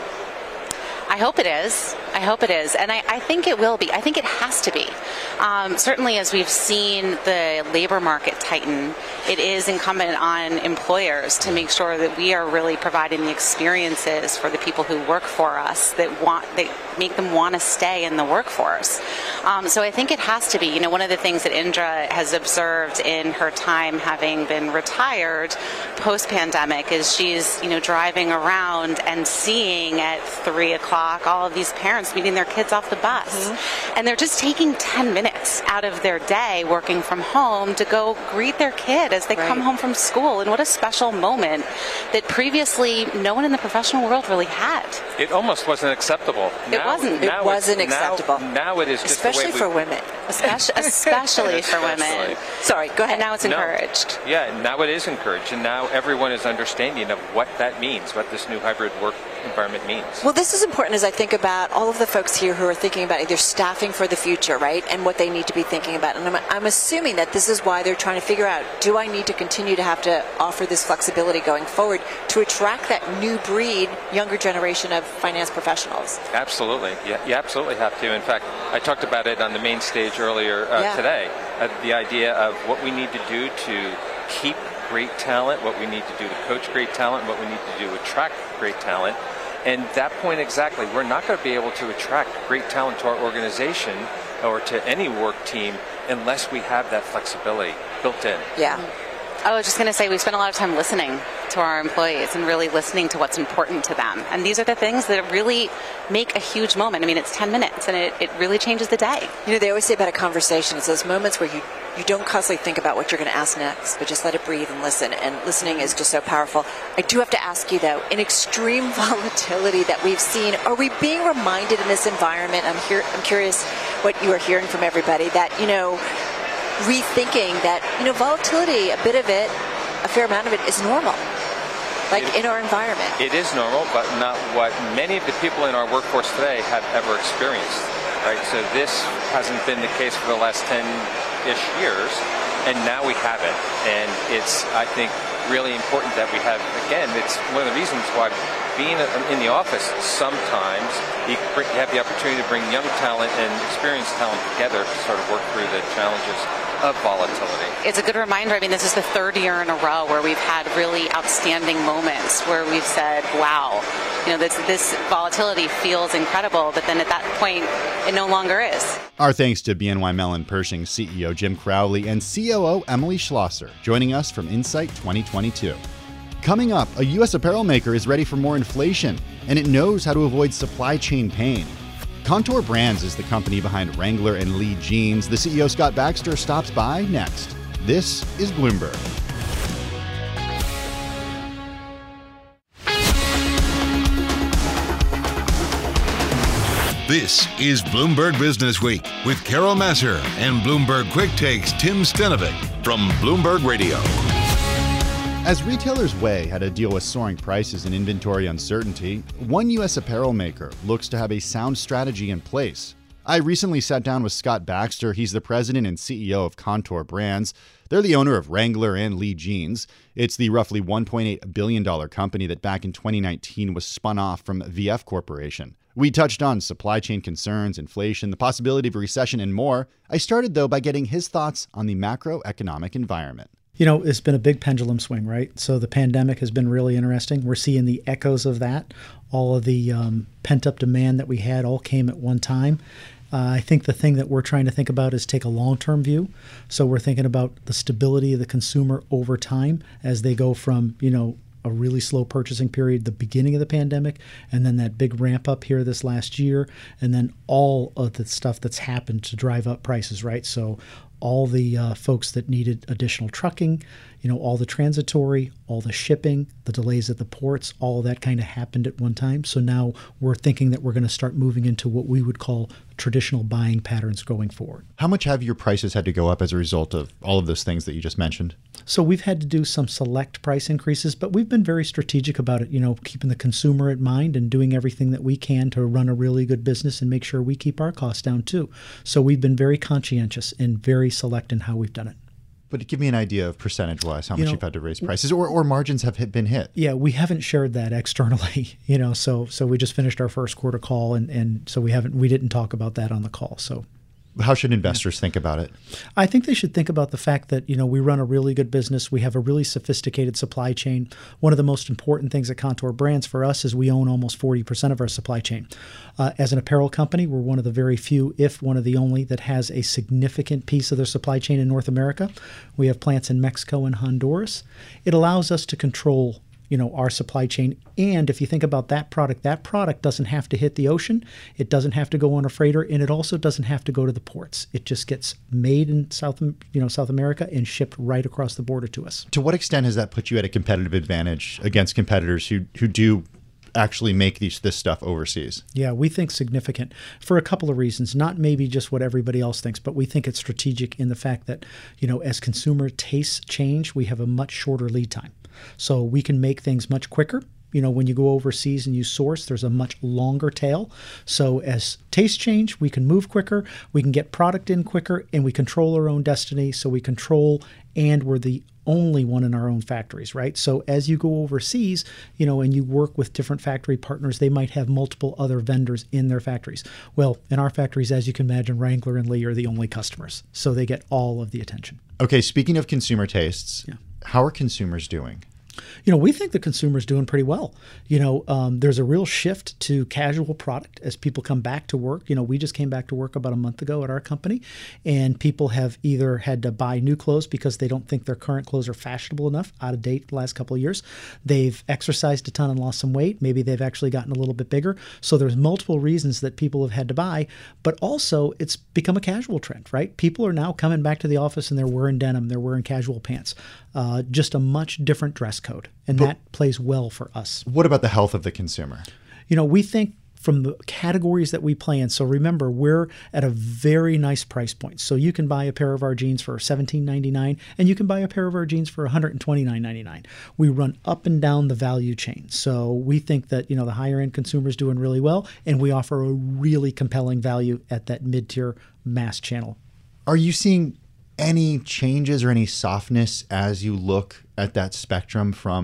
I hope it is. I hope it is. And I, I think it will be. I think it has to be. Um, certainly, as we've seen the labor market tighten, it is incumbent on employers to make sure that we are really providing the experiences for the people who work for us that want, that make them want to stay in the workforce. Um, so I think it has to be. You know, one of the things that Indra has observed in her time having been retired post-pandemic is she's, you know, driving around and seeing at three o'clock all of these parents meeting their kids off the bus. Mm-hmm. And they're just taking ten minutes out of their day working from home to go greet their kid as they right. come home from school. And what a special moment that previously no one in the professional world really had. It almost wasn't acceptable. It now, wasn't. It wasn't acceptable. Now, now it is just Especially the way for we, women. Especially, especially for women. Sorry, go ahead. And now it's encouraged. No. Yeah, now it is encouraged. And now everyone is understanding of what that means, what this new hybrid work environment means. Well, this is important as I think about all of the folks here who are thinking about either staffing for the future, right, and what they need to be thinking about. And I'm, I'm assuming that this is why they're trying to figure out, do I need to continue to have to offer this flexibility going forward to attract that new breed, younger generation of finance professionals? Absolutely. Yeah, you absolutely have to. In fact, I talked about it on the main stage earlier uh, yeah. today, uh, the idea of what we need to do to keep great talent, what we need to do to coach great talent, what we need to do to attract great talent. And that point exactly, we're not going to be able to attract great talent to our organization or to any work team unless we have that flexibility built in. Yeah. I was just going to say we spend a lot of time listening to our employees and really listening to what's important to them. And these are the things that really make a huge moment. I mean, it's ten minutes and it, it really changes the day. You know, they always say about a conversation, it's those moments where you, you don't constantly think about what you're going to ask next, but just let it breathe and listen. And listening is just so powerful. I do have to ask you, though, in extreme volatility that we've seen, are we being reminded in this environment, I'm, here, I'm curious what you are hearing from everybody, that, you know, rethinking that, you know, volatility, a bit of it, a fair amount of it is normal, like it, in our environment. It is normal, but not what many of the people in our workforce today have ever experienced, right? So this hasn't been the case for the last ten-ish years, and now we have it. And it's, I think, really important that we have, again, it's one of the reasons why being in the office, sometimes you have the opportunity to bring young talent and experienced talent together to sort of work through the challenges of volatility. It's a good reminder. I mean, this is the third year in a row where we've had really outstanding moments where we've said, wow, you know, this, this volatility feels incredible, but then at that point, it no longer is. Our thanks to B N Y Mellon Pershing C E O Jim Crowley and C O O Emily Schlosser, joining us from Insight twenty twenty-two. Coming up, a U S apparel maker is ready for more inflation, and it knows how to avoid supply chain pain. Kontoor Brands is the company behind Wrangler and Lee Jeans. The C E O, Scott Baxter, stops by next. This is Bloomberg. This is Bloomberg Business Week with Carol Massar and Bloomberg Quick Takes Tim Stenovec from Bloomberg Radio. As retailers weigh how to deal with soaring prices and inventory uncertainty, one U S apparel maker looks to have a sound strategy in place. I recently sat down with Scott Baxter. He's the president and C E O of Kontoor Brands. They're the owner of Wrangler and Lee Jeans. It's the roughly one point eight billion dollars company that back in twenty nineteen was spun off from V F Corporation. We touched on supply chain concerns, inflation, the possibility of a recession, and more. I started, though, by getting his thoughts on the macroeconomic environment. You know, it's been a big pendulum swing, right? So the pandemic has been really interesting. We're seeing the echoes of that. All of the um, pent-up demand that we had all came at one time. Uh, I think the thing that we're trying to think about is take a long-term view. So we're thinking about the stability of the consumer over time as they go from, you know, a really slow purchasing period, the beginning of the pandemic, and then that big ramp up here this last year, and then all of the stuff that's happened to drive up prices, right? So all the uh, folks that needed additional trucking, you know, all the transitory, all the shipping, the delays at the ports, all of that kind of happened at one time. So now we're thinking that we're going to start moving into what we would call traditional buying patterns going forward. How much have your prices had to go up as a result of all of those things that you just mentioned? So we've had to do some select price increases, but we've been very strategic about it, you know, keeping the consumer in mind and doing everything that we can to run a really good business and make sure we keep our costs down too. So we've been very conscientious and very select in how we've done it. But give me an idea of percentage-wise how much you know, you've had to raise prices or, or margins have hit, been hit. Yeah, we haven't shared that externally, you know, so so we just finished our first quarter call and, and so we haven't we didn't talk about that on the call. So how should investors think about it? I think they should think about the fact that, you know, we run a really good business. We have a really sophisticated supply chain. One of the most important things at Kontoor Brands for us is we own almost forty percent of our supply chain. Uh, as an apparel company, we're one of the very few, if one of the only, that has a significant piece of their supply chain in North America. We have plants in Mexico and Honduras. It allows us to control you know, our supply chain. And if you think about that product, that product doesn't have to hit the ocean. It doesn't have to go on a freighter, and it also doesn't have to go to the ports. It just gets made in South, you know, South America and shipped right across the border to us. To what extent has that put you at a competitive advantage against competitors who, who do actually make these this stuff overseas? Yeah, we think significant for a couple of reasons, not maybe just what everybody else thinks, but we think it's strategic in the fact that, you know, as consumer tastes change, we have a much shorter lead time. So we can make things much quicker. You know, when you go overseas and you source, there's a much longer tail. So as tastes change, we can move quicker, we can get product in quicker, and we control our own destiny. So we control, and we're the only one in our own factories, right? So as you go overseas, you know, and you work with different factory partners, they might have multiple other vendors in their factories. Well, in our factories, as you can imagine, Wrangler and Lee are the only customers. So they get all of the attention. Okay, speaking of consumer tastes, yeah. How are consumers doing? You know, we think the consumer's doing pretty well. You know, um, there's a real shift to casual product as people come back to work. You know, we just came back to work about a month ago at our company, and people have either had to buy new clothes because they don't think their current clothes are fashionable enough, out of date the last couple of years. They've exercised a ton and lost some weight. Maybe they've actually gotten a little bit bigger. So there's multiple reasons that people have had to buy, but also it's become a casual trend, right? People are now coming back to the office and they're wearing denim, they're wearing casual pants, uh, just a much different dress code. And but that plays well for us. What about the health of the consumer? You know, we think from the categories that we play in. So remember, we're at a very nice price point. So you can buy a pair of our jeans for seventeen ninety-nine, and you can buy a pair of our jeans for one hundred twenty-nine ninety-nine. We run up and down the value chain. So we think that, you know, the higher end consumer is doing really well, and we offer a really compelling value at that mid-tier mass channel. Are you seeing any changes or any softness as you look at that spectrum from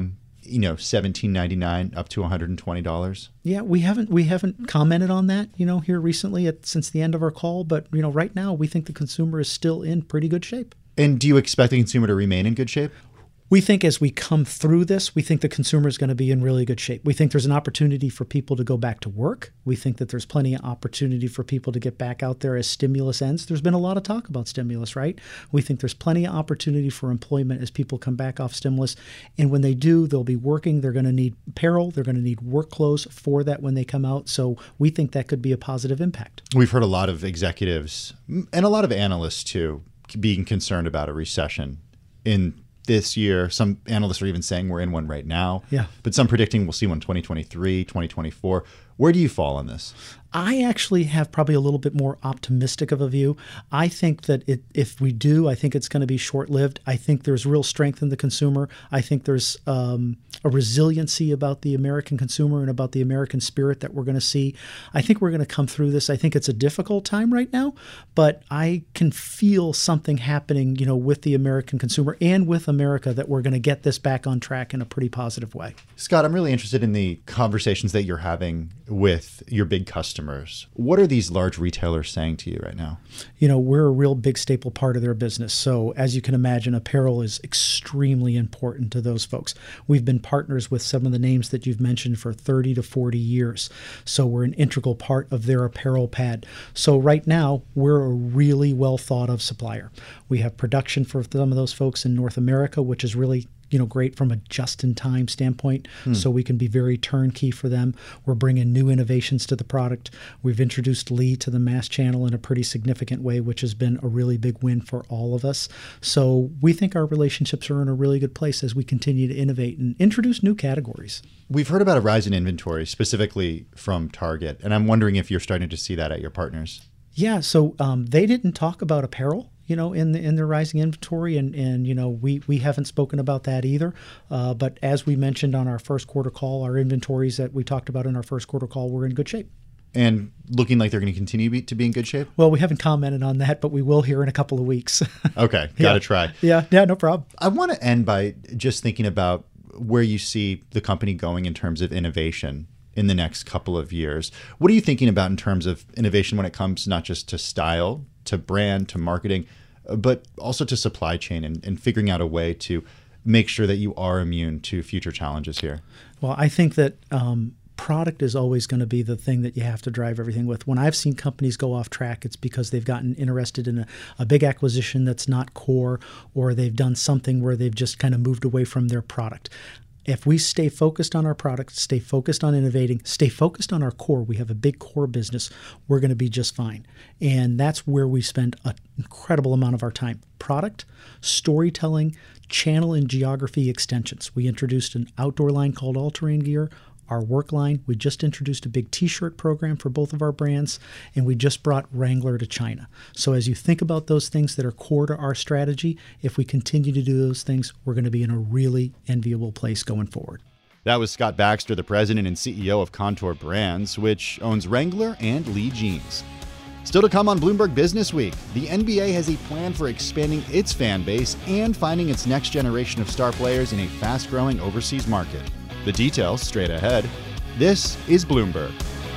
you know, seventeen ninety-nine up to one hundred twenty dollars? Yeah, we haven't we haven't commented on that, you know, here recently at, since the end of our call. But, you know, right now we think the consumer is still in pretty good shape. And do you expect the consumer to remain in good shape? We think as we come through this, we think the consumer is going to be in really good shape. We think there's an opportunity for people to go back to work. We think that there's plenty of opportunity for people to get back out there as stimulus ends. There's been a lot of talk about stimulus, right? We think there's plenty of opportunity for employment as people come back off stimulus. And when they do, they'll be working. They're going to need apparel. They're going to need work clothes for that when they come out. So we think that could be a positive impact. We've heard a lot of executives and a lot of analysts, too, being concerned about a recession in this year. Some analysts are even saying we're in one right now. Yeah. But some predicting we'll see one twenty twenty-three, twenty twenty-four. Where do you fall on this? I actually have probably a little bit more optimistic of a view. I think that it, if we do, I think it's going to be short-lived. I think there's real strength in the consumer. I think there's um, a resiliency about the American consumer and about the American spirit that we're going to see. I think we're going to come through this. I think it's a difficult time right now, but I can feel something happening, you know, with the American consumer and with America that we're going to get this back on track in a pretty positive way. Scott, I'm really interested in the conversations that you're having with your big customers. What are these large retailers saying to you right now? You know, we're a real big staple part of their business. So as you can imagine, apparel is extremely important to those folks. We've been partners with some of the names that you've mentioned for thirty to forty years. So we're an integral part of their apparel pad. So right now, we're a really well thought of supplier. We have production for some of those folks in North America, which is really you know, great from a just-in-time standpoint, hmm. so we can be very turnkey for them. We're bringing new innovations to the product. We've introduced Lee to the mass channel in a pretty significant way, which has been a really big win for all of us. So we think our relationships are in a really good place as we continue to innovate and introduce new categories. We've heard about a rise in inventory, specifically from Target, and I'm wondering if you're starting to see that at your partners. Yeah, so um, they didn't talk about apparel, you know, in the, in their rising inventory, and, and you know, we, we haven't spoken about that either. Uh, but as we mentioned on our first quarter call, our inventories that we talked about in our first quarter call were in good shape. And looking like they're going to continue be, to be in good shape? Well, we haven't commented on that, but we will here in a couple of weeks. Okay, got to yeah. try. Yeah, yeah, no problem. I want to end by just thinking about where you see the company going in terms of innovation in the next couple of years. What are you thinking about in terms of innovation when it comes not just to style, to brand, to marketing, but also to supply chain and, and figuring out a way to make sure that you are immune to future challenges here? Well, I think that um, product is always going to be the thing that you have to drive everything with. When I've seen companies go off track, it's because they've gotten interested in a, a big acquisition that's not core, or they've done something where they've just kind of moved away from their product. If we stay focused on our product, stay focused on innovating, stay focused on our core, we have a big core business, we're going to be just fine. And that's where we spend an incredible amount of our time. Product, storytelling, channel and geography extensions. We introduced an outdoor line called All Terrain Gear. Our work line, we just introduced a big t-shirt program for both of our brands, and we just brought Wrangler to China. So as you think about those things that are core to our strategy, if we continue to do those things, we're going to be in a really enviable place going forward. That was Scott Baxter, the president and C E O of Kontoor Brands, which owns Wrangler and Lee Jeans. Still to come on Bloomberg Business Week, the N B A has a plan for expanding its fan base and finding its next generation of star players in a fast-growing overseas market. The details straight ahead. This is Bloomberg.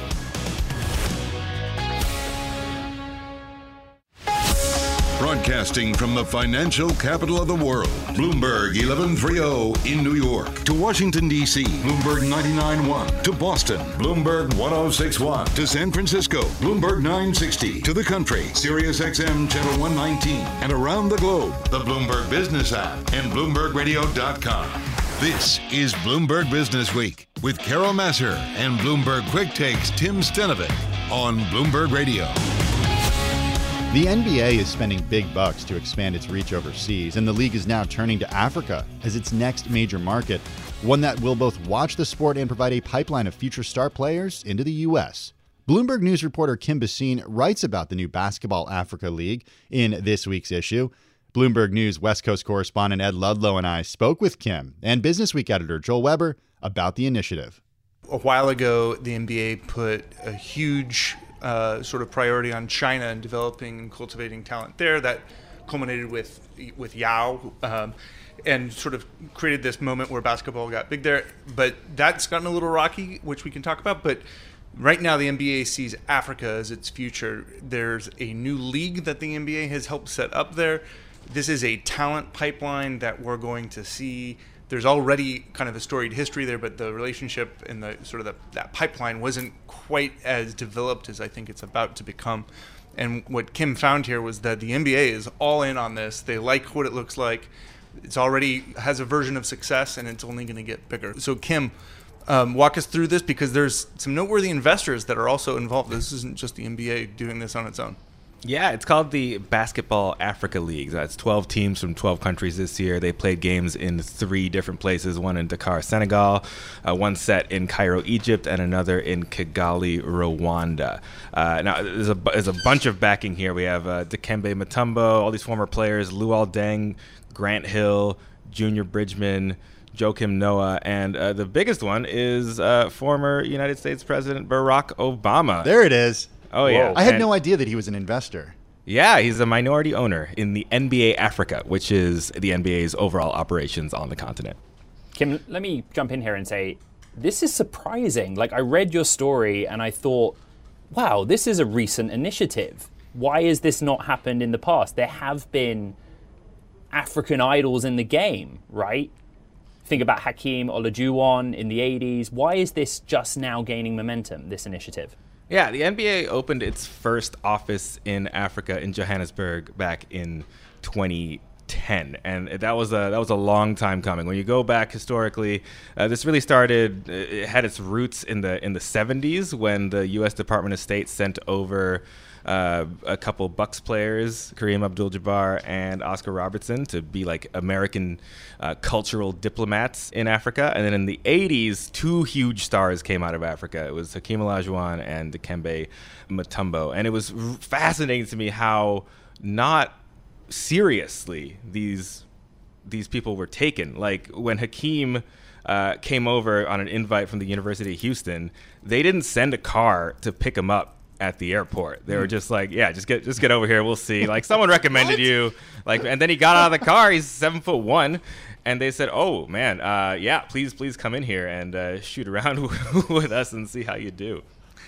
Broadcasting from the financial capital of the world, Bloomberg eleven thirty in New York. To Washington, D C, Bloomberg ninety-nine point one. To Boston, Bloomberg one oh six point one. To San Francisco, Bloomberg nine sixty. To the country, Sirius X M Channel one nineteen. And around the globe, the Bloomberg Business app and Bloomberg Radio dot com. This is Bloomberg Business Week with Carol Massar and Bloomberg Quick Takes Tim Stenovec on Bloomberg Radio. The N B A is spending big bucks to expand its reach overseas, and the league is now turning to Africa as its next major market, one that will both watch the sport and provide a pipeline of future star players into the U S. Bloomberg News reporter Kim Basine writes about the new Basketball Africa League in this week's issue. Bloomberg News West Coast correspondent Ed Ludlow and I spoke with Kim and Business Week editor Joel Weber about the initiative. A while ago, the N B A put a huge uh, sort of priority on China and developing and cultivating talent there. That culminated with with Yao, um, and sort of created this moment where basketball got big there. But that's gotten a little rocky, which we can talk about. But right now, the N B A sees Africa as its future. There's a new league that the N B A has helped set up there. This is a talent pipeline that we're going to see. There's already kind of a storied history there, but the relationship and the sort of the, that pipeline wasn't quite as developed as I think it's about to become. And what Kim found here was that the N B A is all in on this. They like what it looks like. It's already has a version of success, and it's only going to get bigger. So Kim, um, walk us through this, because there's some noteworthy investors that are also involved. This isn't just the N B A doing this on its own. Yeah, it's called the Basketball Africa League. It's twelve teams from twelve countries this year. They played games in three different places, one in Dakar, Senegal, uh, one set in Cairo, Egypt, and another in Kigali, Rwanda. Uh, now, there's a, there's a bunch of backing here. We have uh, Dikembe Mutombo, all these former players, Luol Deng, Grant Hill, Junior Bridgman, Joakim Noah, and uh, the biggest one is uh, former United States President Barack Obama. There it is. Oh, yeah. I had and, no idea that he was an investor. Yeah, he's a minority owner in the N B A Africa, which is the N B A's overall operations on the continent. Kim, let me jump in here and say, this is surprising. Like, I read your story and I thought, wow, this is a recent initiative. Why has this not happened in the past? There have been African idols in the game, right? Think about Hakeem Olajuwon in the eighties. Why is this just now gaining momentum, this initiative? Yeah, the N B A opened its first office in Africa in Johannesburg back in twenty ten, and that was a that was a long time coming. When you go back historically, uh, this really started. It had its roots in the in the seventies when the U S Department of State sent over Uh, a couple Bucks players, Kareem Abdul-Jabbar and Oscar Robertson, to be like American uh, cultural diplomats in Africa. And then in the eighties, two huge stars came out of Africa. It was Hakeem Olajuwon and Dikembe Mutombo. And it was r- fascinating to me how not seriously these these people were taken. Like when Hakeem uh, came over on an invite from the University of Houston, they didn't send a car to pick him up at the airport. They were just like, yeah, just get just get over here, we'll see. Like someone recommended you, like, and then he got out of the car. He's seven foot one, and they said, oh man, uh, yeah, please please come in here and uh, shoot around with us and see how you do.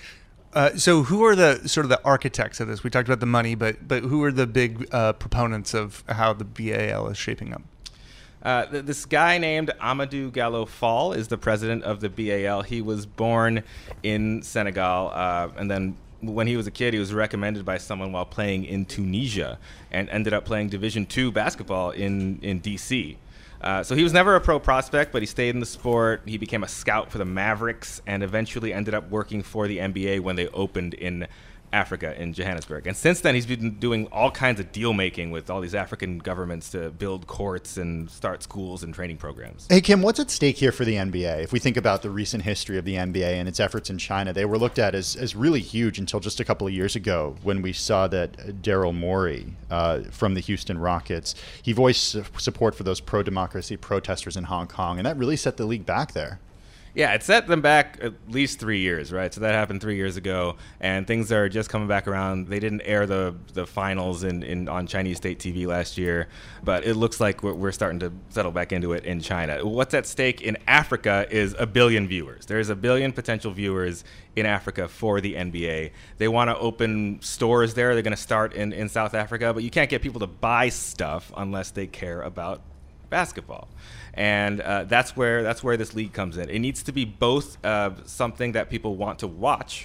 Uh, so who are the sort of the architects of this? We talked about the money, but but who are the big uh, proponents of how the B A L is shaping up? Uh, th- this guy named Amadou Gallo Fall is the president of the B A L. He was born in Senegal, uh, and then when he was a kid, he was recommended by someone while playing in Tunisia and ended up playing Division two basketball in, in D C. Uh, so he was never a pro prospect, but he stayed in the sport. He became a scout for the Mavericks and eventually ended up working for the N B A when they opened in Africa, in Johannesburg. And since then, he's been doing all kinds of deal making with all these African governments to build courts and start schools and training programs. Hey, Kim, what's at stake here for the N B A? If we think about the recent history of the N B A and its efforts in China, they were looked at as, as really huge until just a couple of years ago when we saw that Daryl Morey uh, from the Houston Rockets, he voiced support for those pro-democracy protesters in Hong Kong, and that really set the league back there. Yeah, it set them back at least three years, right? So that happened three years ago, and things are just coming back around. They didn't air the the finals in, in on Chinese state T V last year, but it looks like we're, we're starting to settle back into it in China. What's at stake in Africa is a billion viewers. There's a billion potential viewers in Africa for the N B A. They want to open stores there. They're going to start in, in South Africa, but you can't get people to buy stuff unless they care about basketball. And uh, that's where that's where this league comes in. It needs to be both uh, something that people want to watch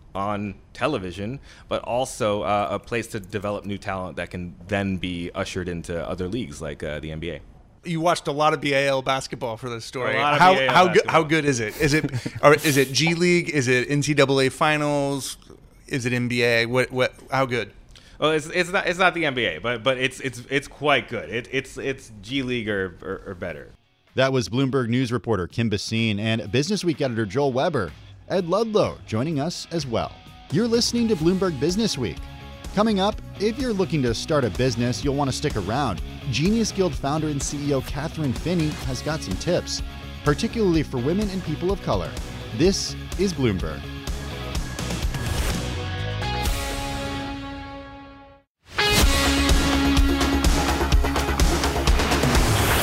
on television, but also uh, a place to develop new talent that can then be ushered into other leagues like uh, the N B A. You watched a lot of B A L basketball for this story. A lot of how B A L how basketball. good how good is it? Is it or is it G League? Is it N C double A finals? Is it N B A? What what how good? Well, it's it's not it's not the N B A, but but it's it's it's quite good. It, it's it's G League or, or or better. That was Bloomberg News reporter Kim Basine and Business Week editor Joel Weber. Ed Ludlow joining us as well. You're listening to Bloomberg Business Week. Coming up, if you're looking to start a business, you'll want to stick around. Genius Guild founder and C E O Catherine Finney has got some tips, particularly for women and people of color. This is Bloomberg.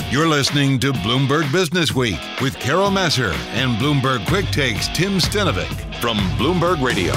You're listening to Bloomberg Business Week with Carol Massar and Bloomberg Quick Takes Tim Stenovec from Bloomberg Radio.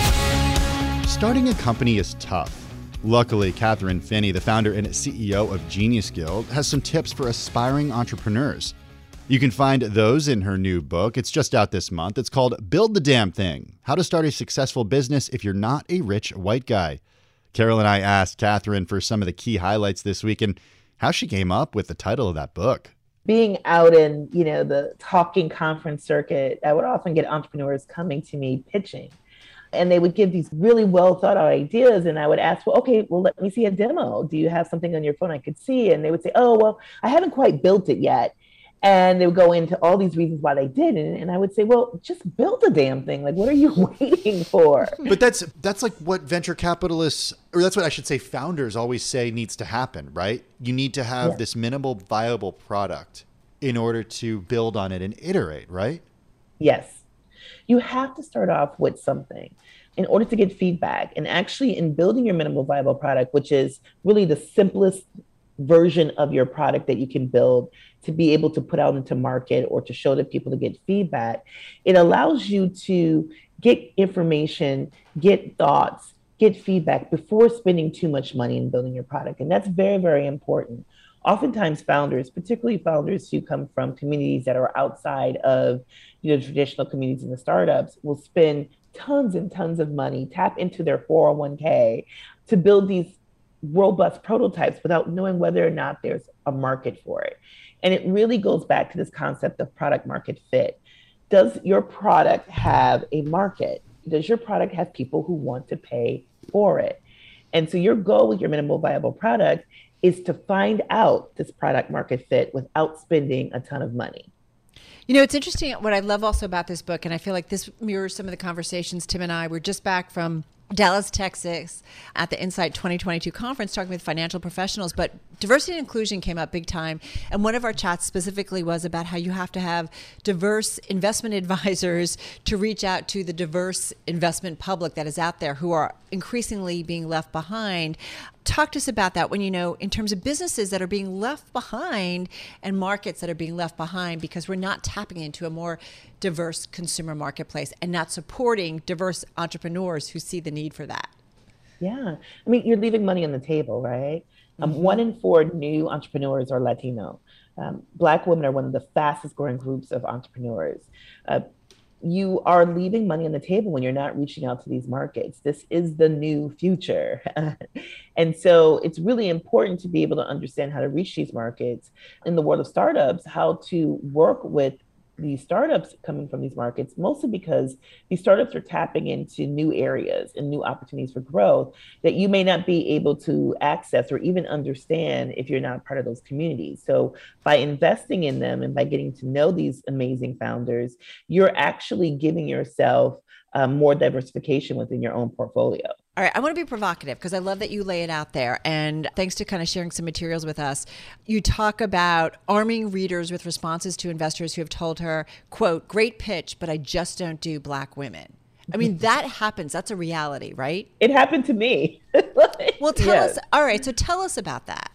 Starting a company is tough. Luckily, Catherine Finney, the founder and C E O of Genius Guild, has some tips for aspiring entrepreneurs. You can find those in her new book. It's just out this month. It's called Build the Damn Thing: How to Start a Successful Business If You're Not a Rich White Guy. Carol and I asked Catherine for some of the key highlights this week and how she came up with the title of that book. Being out in, you know, the talking conference circuit, I would often get entrepreneurs coming to me pitching. And they would give these really well thought out ideas. And I would ask, well, okay, well, let me see a demo. Do you have something on your phone I could see? And they would say, oh, well, I haven't quite built it yet. And they would go into all these reasons why they didn't. And I would say, well, just build the damn thing. Like, what are you waiting for? But that's that's like what venture capitalists, or that's what I should say founders always say needs to happen, right? You need to have yeah. this minimal viable product in order to build on it and iterate, right? Yes. You have to start off with something in order to get feedback. And actually in building your minimal viable product, which is really the simplest version of your product that you can build to be able to put out into market or to show to people to get feedback, it allows you to get information, get thoughts, get feedback before spending too much money in building your product. And that's very, very important. Oftentimes founders, particularly founders who come from communities that are outside of, you know, traditional communities in the startups, will spend tons and tons of money, tap into their four oh one k to build these robust prototypes without knowing whether or not there's a market for it. And it really goes back to this concept of product market fit. Does your product have a market? Does your product have people who want to pay for it? And so your goal with your minimal viable product is to find out this product market fit without spending a ton of money. You know, it's interesting. What I love also about this book, and I feel like this mirrors some of the conversations Tim and I were just back from Dallas, Texas, at the Insight twenty twenty-two conference, talking with financial professionals, but diversity and inclusion came up big time. And one of our chats specifically was about how you have to have diverse investment advisors to reach out to the diverse investment public that is out there who are increasingly being left behind. Talk to us about that when, you know, in terms of businesses that are being left behind and markets that are being left behind because we're not tapping into a more diverse consumer marketplace and not supporting diverse entrepreneurs who see the need for that. Yeah. I mean, you're leaving money on the table, right? Um, mm-hmm. One in four new entrepreneurs are Latino. Um, Black women are one of the fastest growing groups of entrepreneurs. Uh, you are leaving money on the table when you're not reaching out to these markets. This is the new future. And so it's really important to be able to understand how to reach these markets in the world of startups, how to work with these startups coming from these markets, mostly because these startups are tapping into new areas and new opportunities for growth that you may not be able to access or even understand if you're not part of those communities. So by investing in them and by getting to know these amazing founders, you're actually giving yourself um, more diversification within your own portfolio. All right, I want to be provocative because I love that you lay it out there. And thanks to kind of sharing some materials with us, you talk about arming readers with responses to investors who have told her, quote, great pitch, but I just don't do Black women. I mean, that happens. That's a reality, right? It happened to me. Well, tell yes. us. All right, so tell us about that.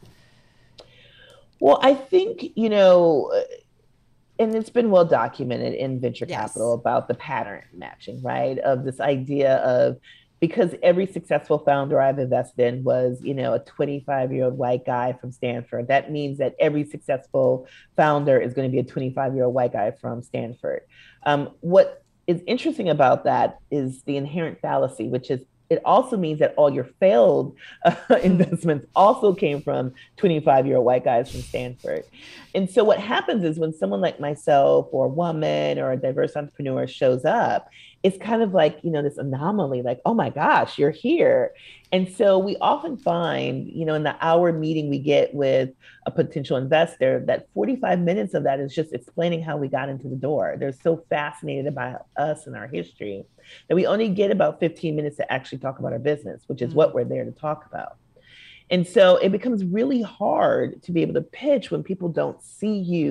Well, I think, you know, and it's been well documented in venture yes. capital about the pattern matching, right? Of this idea of, because every successful founder I've invested in was, you know, a twenty-five-year-old white guy from Stanford. That means that every successful founder is going to be a twenty-five-year-old white guy from Stanford. Um, what is interesting about that is the inherent fallacy, which is it also means that all your failed uh, investments also came from twenty-five-year-old white guys from Stanford. And so what happens is when someone like myself or a woman or a diverse entrepreneur shows up, it's kind of like, you know, this anomaly, like, oh my gosh, you're here. And so we often find, you know, in the hour meeting we get with a potential investor, that forty-five minutes of that is just explaining how we got into the door. They're so fascinated about us and our history that we only get about fifteen minutes to actually talk about our business, which is mm-hmm. what we're there to talk about. And so it becomes really hard to be able to pitch when people don't see you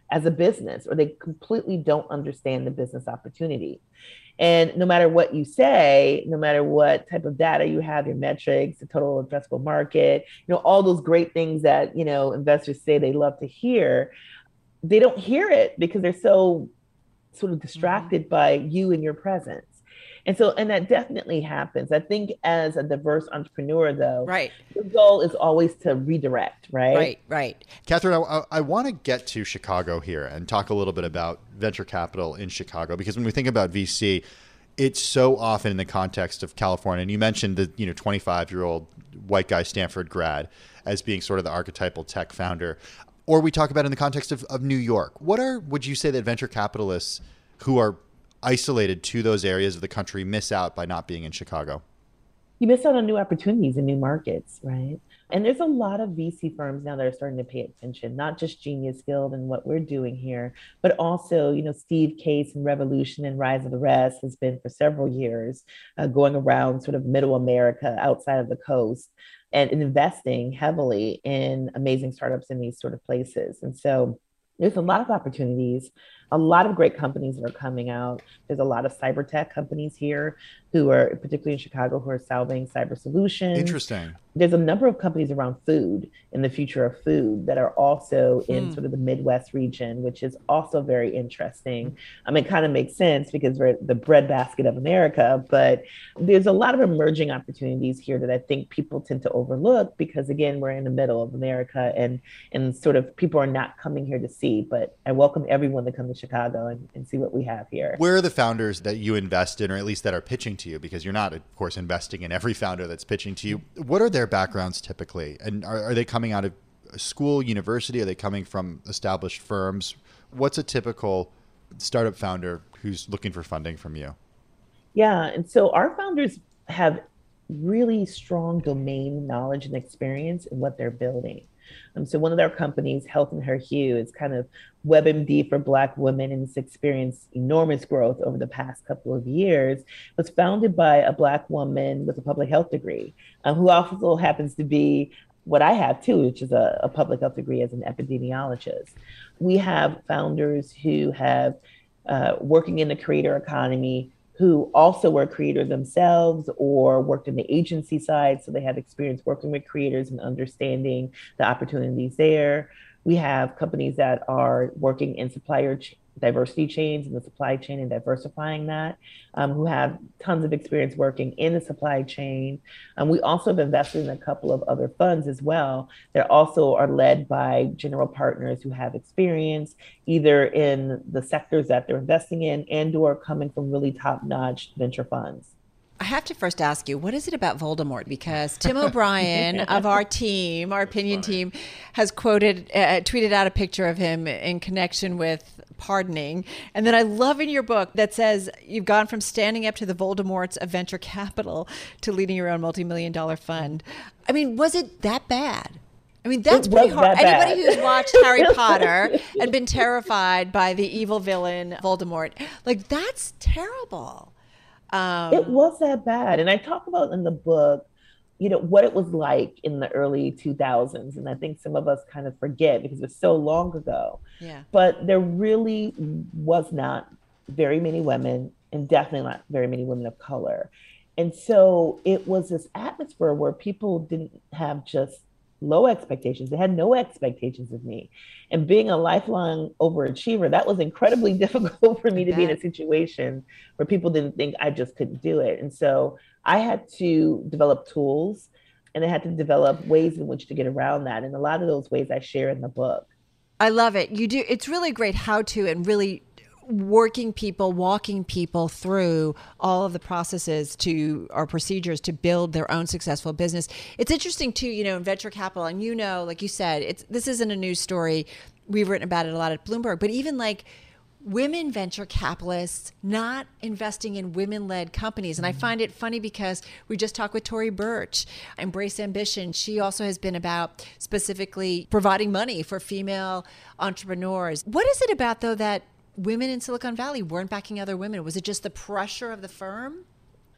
as a business, or they completely don't understand the business opportunity. And no matter what you say, no matter what type of data you have, your metrics, the total addressable market, you know, all those great things that, you know, investors say they love to hear, they don't hear it because they're so sort of distracted mm-hmm. by you and your presence. And so, and that definitely happens. I think as a diverse entrepreneur, though, right, the goal is always to redirect, right? Right, right. Catherine, I, I want to get to Chicago here and talk a little bit about venture capital in Chicago, because when we think about V C, it's so often in the context of California. And you mentioned the you know twenty-five-year-old white guy Stanford grad as being sort of the archetypal tech founder. Or we talk about it in the context of, of New York. What are, would you say that venture capitalists who are isolated to those areas of the country miss out by not being in Chicago? You miss out on new opportunities and new markets, right? And there's a lot of V C firms now that are starting to pay attention, not just Genius Guild and what we're doing here, but also, you know, Steve Case and Revolution and Rise of the Rest has been for several years uh, going around sort of middle America outside of the coast and investing heavily in amazing startups in these sort of places. And so there's a lot of opportunities, a lot of great companies that are coming out. There's a lot of cyber tech companies here who are, particularly in Chicago, who are solving cyber solutions. Interesting. There's a number of companies around food and the future of food that are also in Hmm. sort of the Midwest region, which is also very interesting. I mean, it kind of makes sense because we're the breadbasket of America, but there's a lot of emerging opportunities here that I think people tend to overlook because, again, we're in the middle of America and, and sort of people are not coming here to see. But I welcome everyone to come to Chicago and, and see what we have here. Where are the founders that you invest in, or at least that are pitching to you? Because you're not, of course, investing in every founder that's pitching to you. What are their backgrounds typically? And are, are they coming out of school, university? Are they coming from established firms? What's a typical startup founder who's looking for funding from you? Yeah, and so our founders have really strong domain knowledge and experience in what they're building. Um, so one of their companies, Health and Her Hue, is kind of WebMD for Black women, and it's experienced enormous growth over the past couple of years. It was founded by a Black woman with a public health degree, um, who also happens to be what I have too, which is a, a public health degree as an epidemiologist. We have founders who have uh, working in the creator economy, who also were creators themselves or worked in the agency side. So they have experience working with creators and understanding the opportunities there. We have companies that are working in supplier ch- diversity chains in the supply chain and diversifying that, um, who have tons of experience working in the supply chain. Um, we also have invested in a couple of other funds as well that also are led by general partners who have experience either in the sectors that they're investing in and or coming from really top-notch venture funds. I have to first ask you, what is it about Voldemort? Because Tim O'Brien of our team, our opinion team, has quoted, uh, tweeted out a picture of him in connection with pardoning. And then I love in your book that says you've gone from standing up to the Voldemorts of venture capital to leading your own multi-million dollar fund. I mean, was it that bad? I mean, that's It pretty was hard. that bad. Anybody who's watched Harry Potter and been terrified by the evil villain Voldemort, like, that's terrible. Um, It was that bad. And I talk about in the book, you know, what it was like in the early two thousands. And I think some of us kind of forget because it was so long ago. Yeah. But there really was not very many women, and definitely not very many women of color. And so it was this atmosphere where people didn't have just low expectations. They had no expectations of me. And being a lifelong overachiever, that was incredibly difficult for me to be in a situation where people didn't think I just couldn't do it. And so I had to develop tools and I had to develop ways in which to get around that. And a lot of those ways I share in the book. I love it. You do. It's really great how to and really working people, walking people through all of the processes to or procedures to build their own successful business. It's interesting too, you know, in venture capital, and you know, like you said, it's this isn't a news story. We've written about it a lot at Bloomberg, but even like women venture capitalists not investing in women-led companies. And I find it funny because we just talked with Tory Burch, Embrace Ambition. She also has been about specifically providing money for female entrepreneurs. What is it about, though, that women in Silicon Valley weren't backing other women? Was it just the pressure of the firm?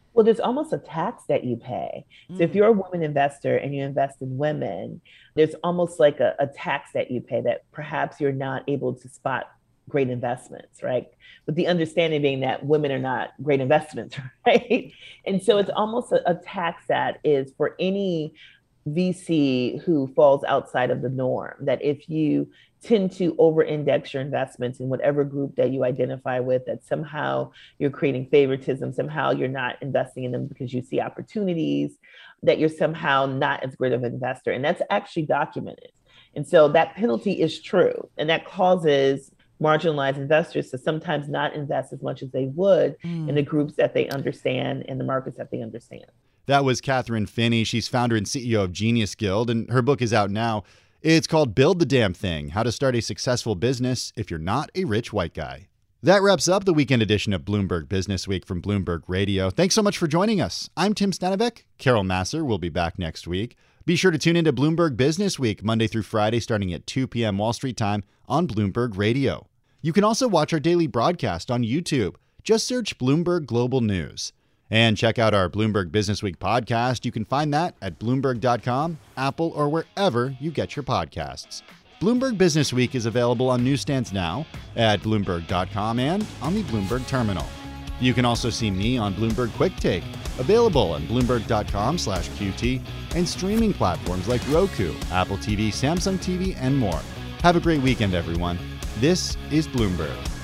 Well, there's almost a tax that you pay. So mm. if you're a woman investor and you invest in women, there's almost like a, a tax that you pay that perhaps you're not able to spot great investments, right? With the understanding being that women are not great investments, right? And so it's almost a, a tax that is for any V C who falls outside of the norm, that if you tend to over-index your investments in whatever group that you identify with, that somehow you're creating favoritism, somehow you're not investing in them because you see opportunities, that you're somehow not as great of an investor. And that's actually documented. And so that penalty is true. And that causes marginalized investors to sometimes not invest as much as they would mm. in the groups that they understand and the markets that they understand. That was Catherine Finney. She's founder and C E O of Genius Guild, and her book is out now. It's called Build the Damn Thing, How to Start a Successful Business If You're Not a Rich White Guy. That wraps up the weekend edition of Bloomberg Business Week from Bloomberg Radio. Thanks so much for joining us. I'm Tim Stanovic. Carol Massar will be back next week. Be sure to tune into Bloomberg Business Week, Monday through Friday, starting at two p.m. Wall Street time on Bloomberg Radio. You can also watch our daily broadcast on YouTube. Just search Bloomberg Global News. And check out our Bloomberg Business Week podcast. You can find that at Bloomberg dot com, Apple, or wherever you get your podcasts. Bloomberg Business Week is available on newsstands now at Bloomberg dot com and on the Bloomberg Terminal. You can also see me on Bloomberg Quick Take, available on Bloomberg dot com slash Q T, and streaming platforms like Roku, Apple T V, Samsung T V, and more. Have a great weekend, everyone. This is Bloomberg.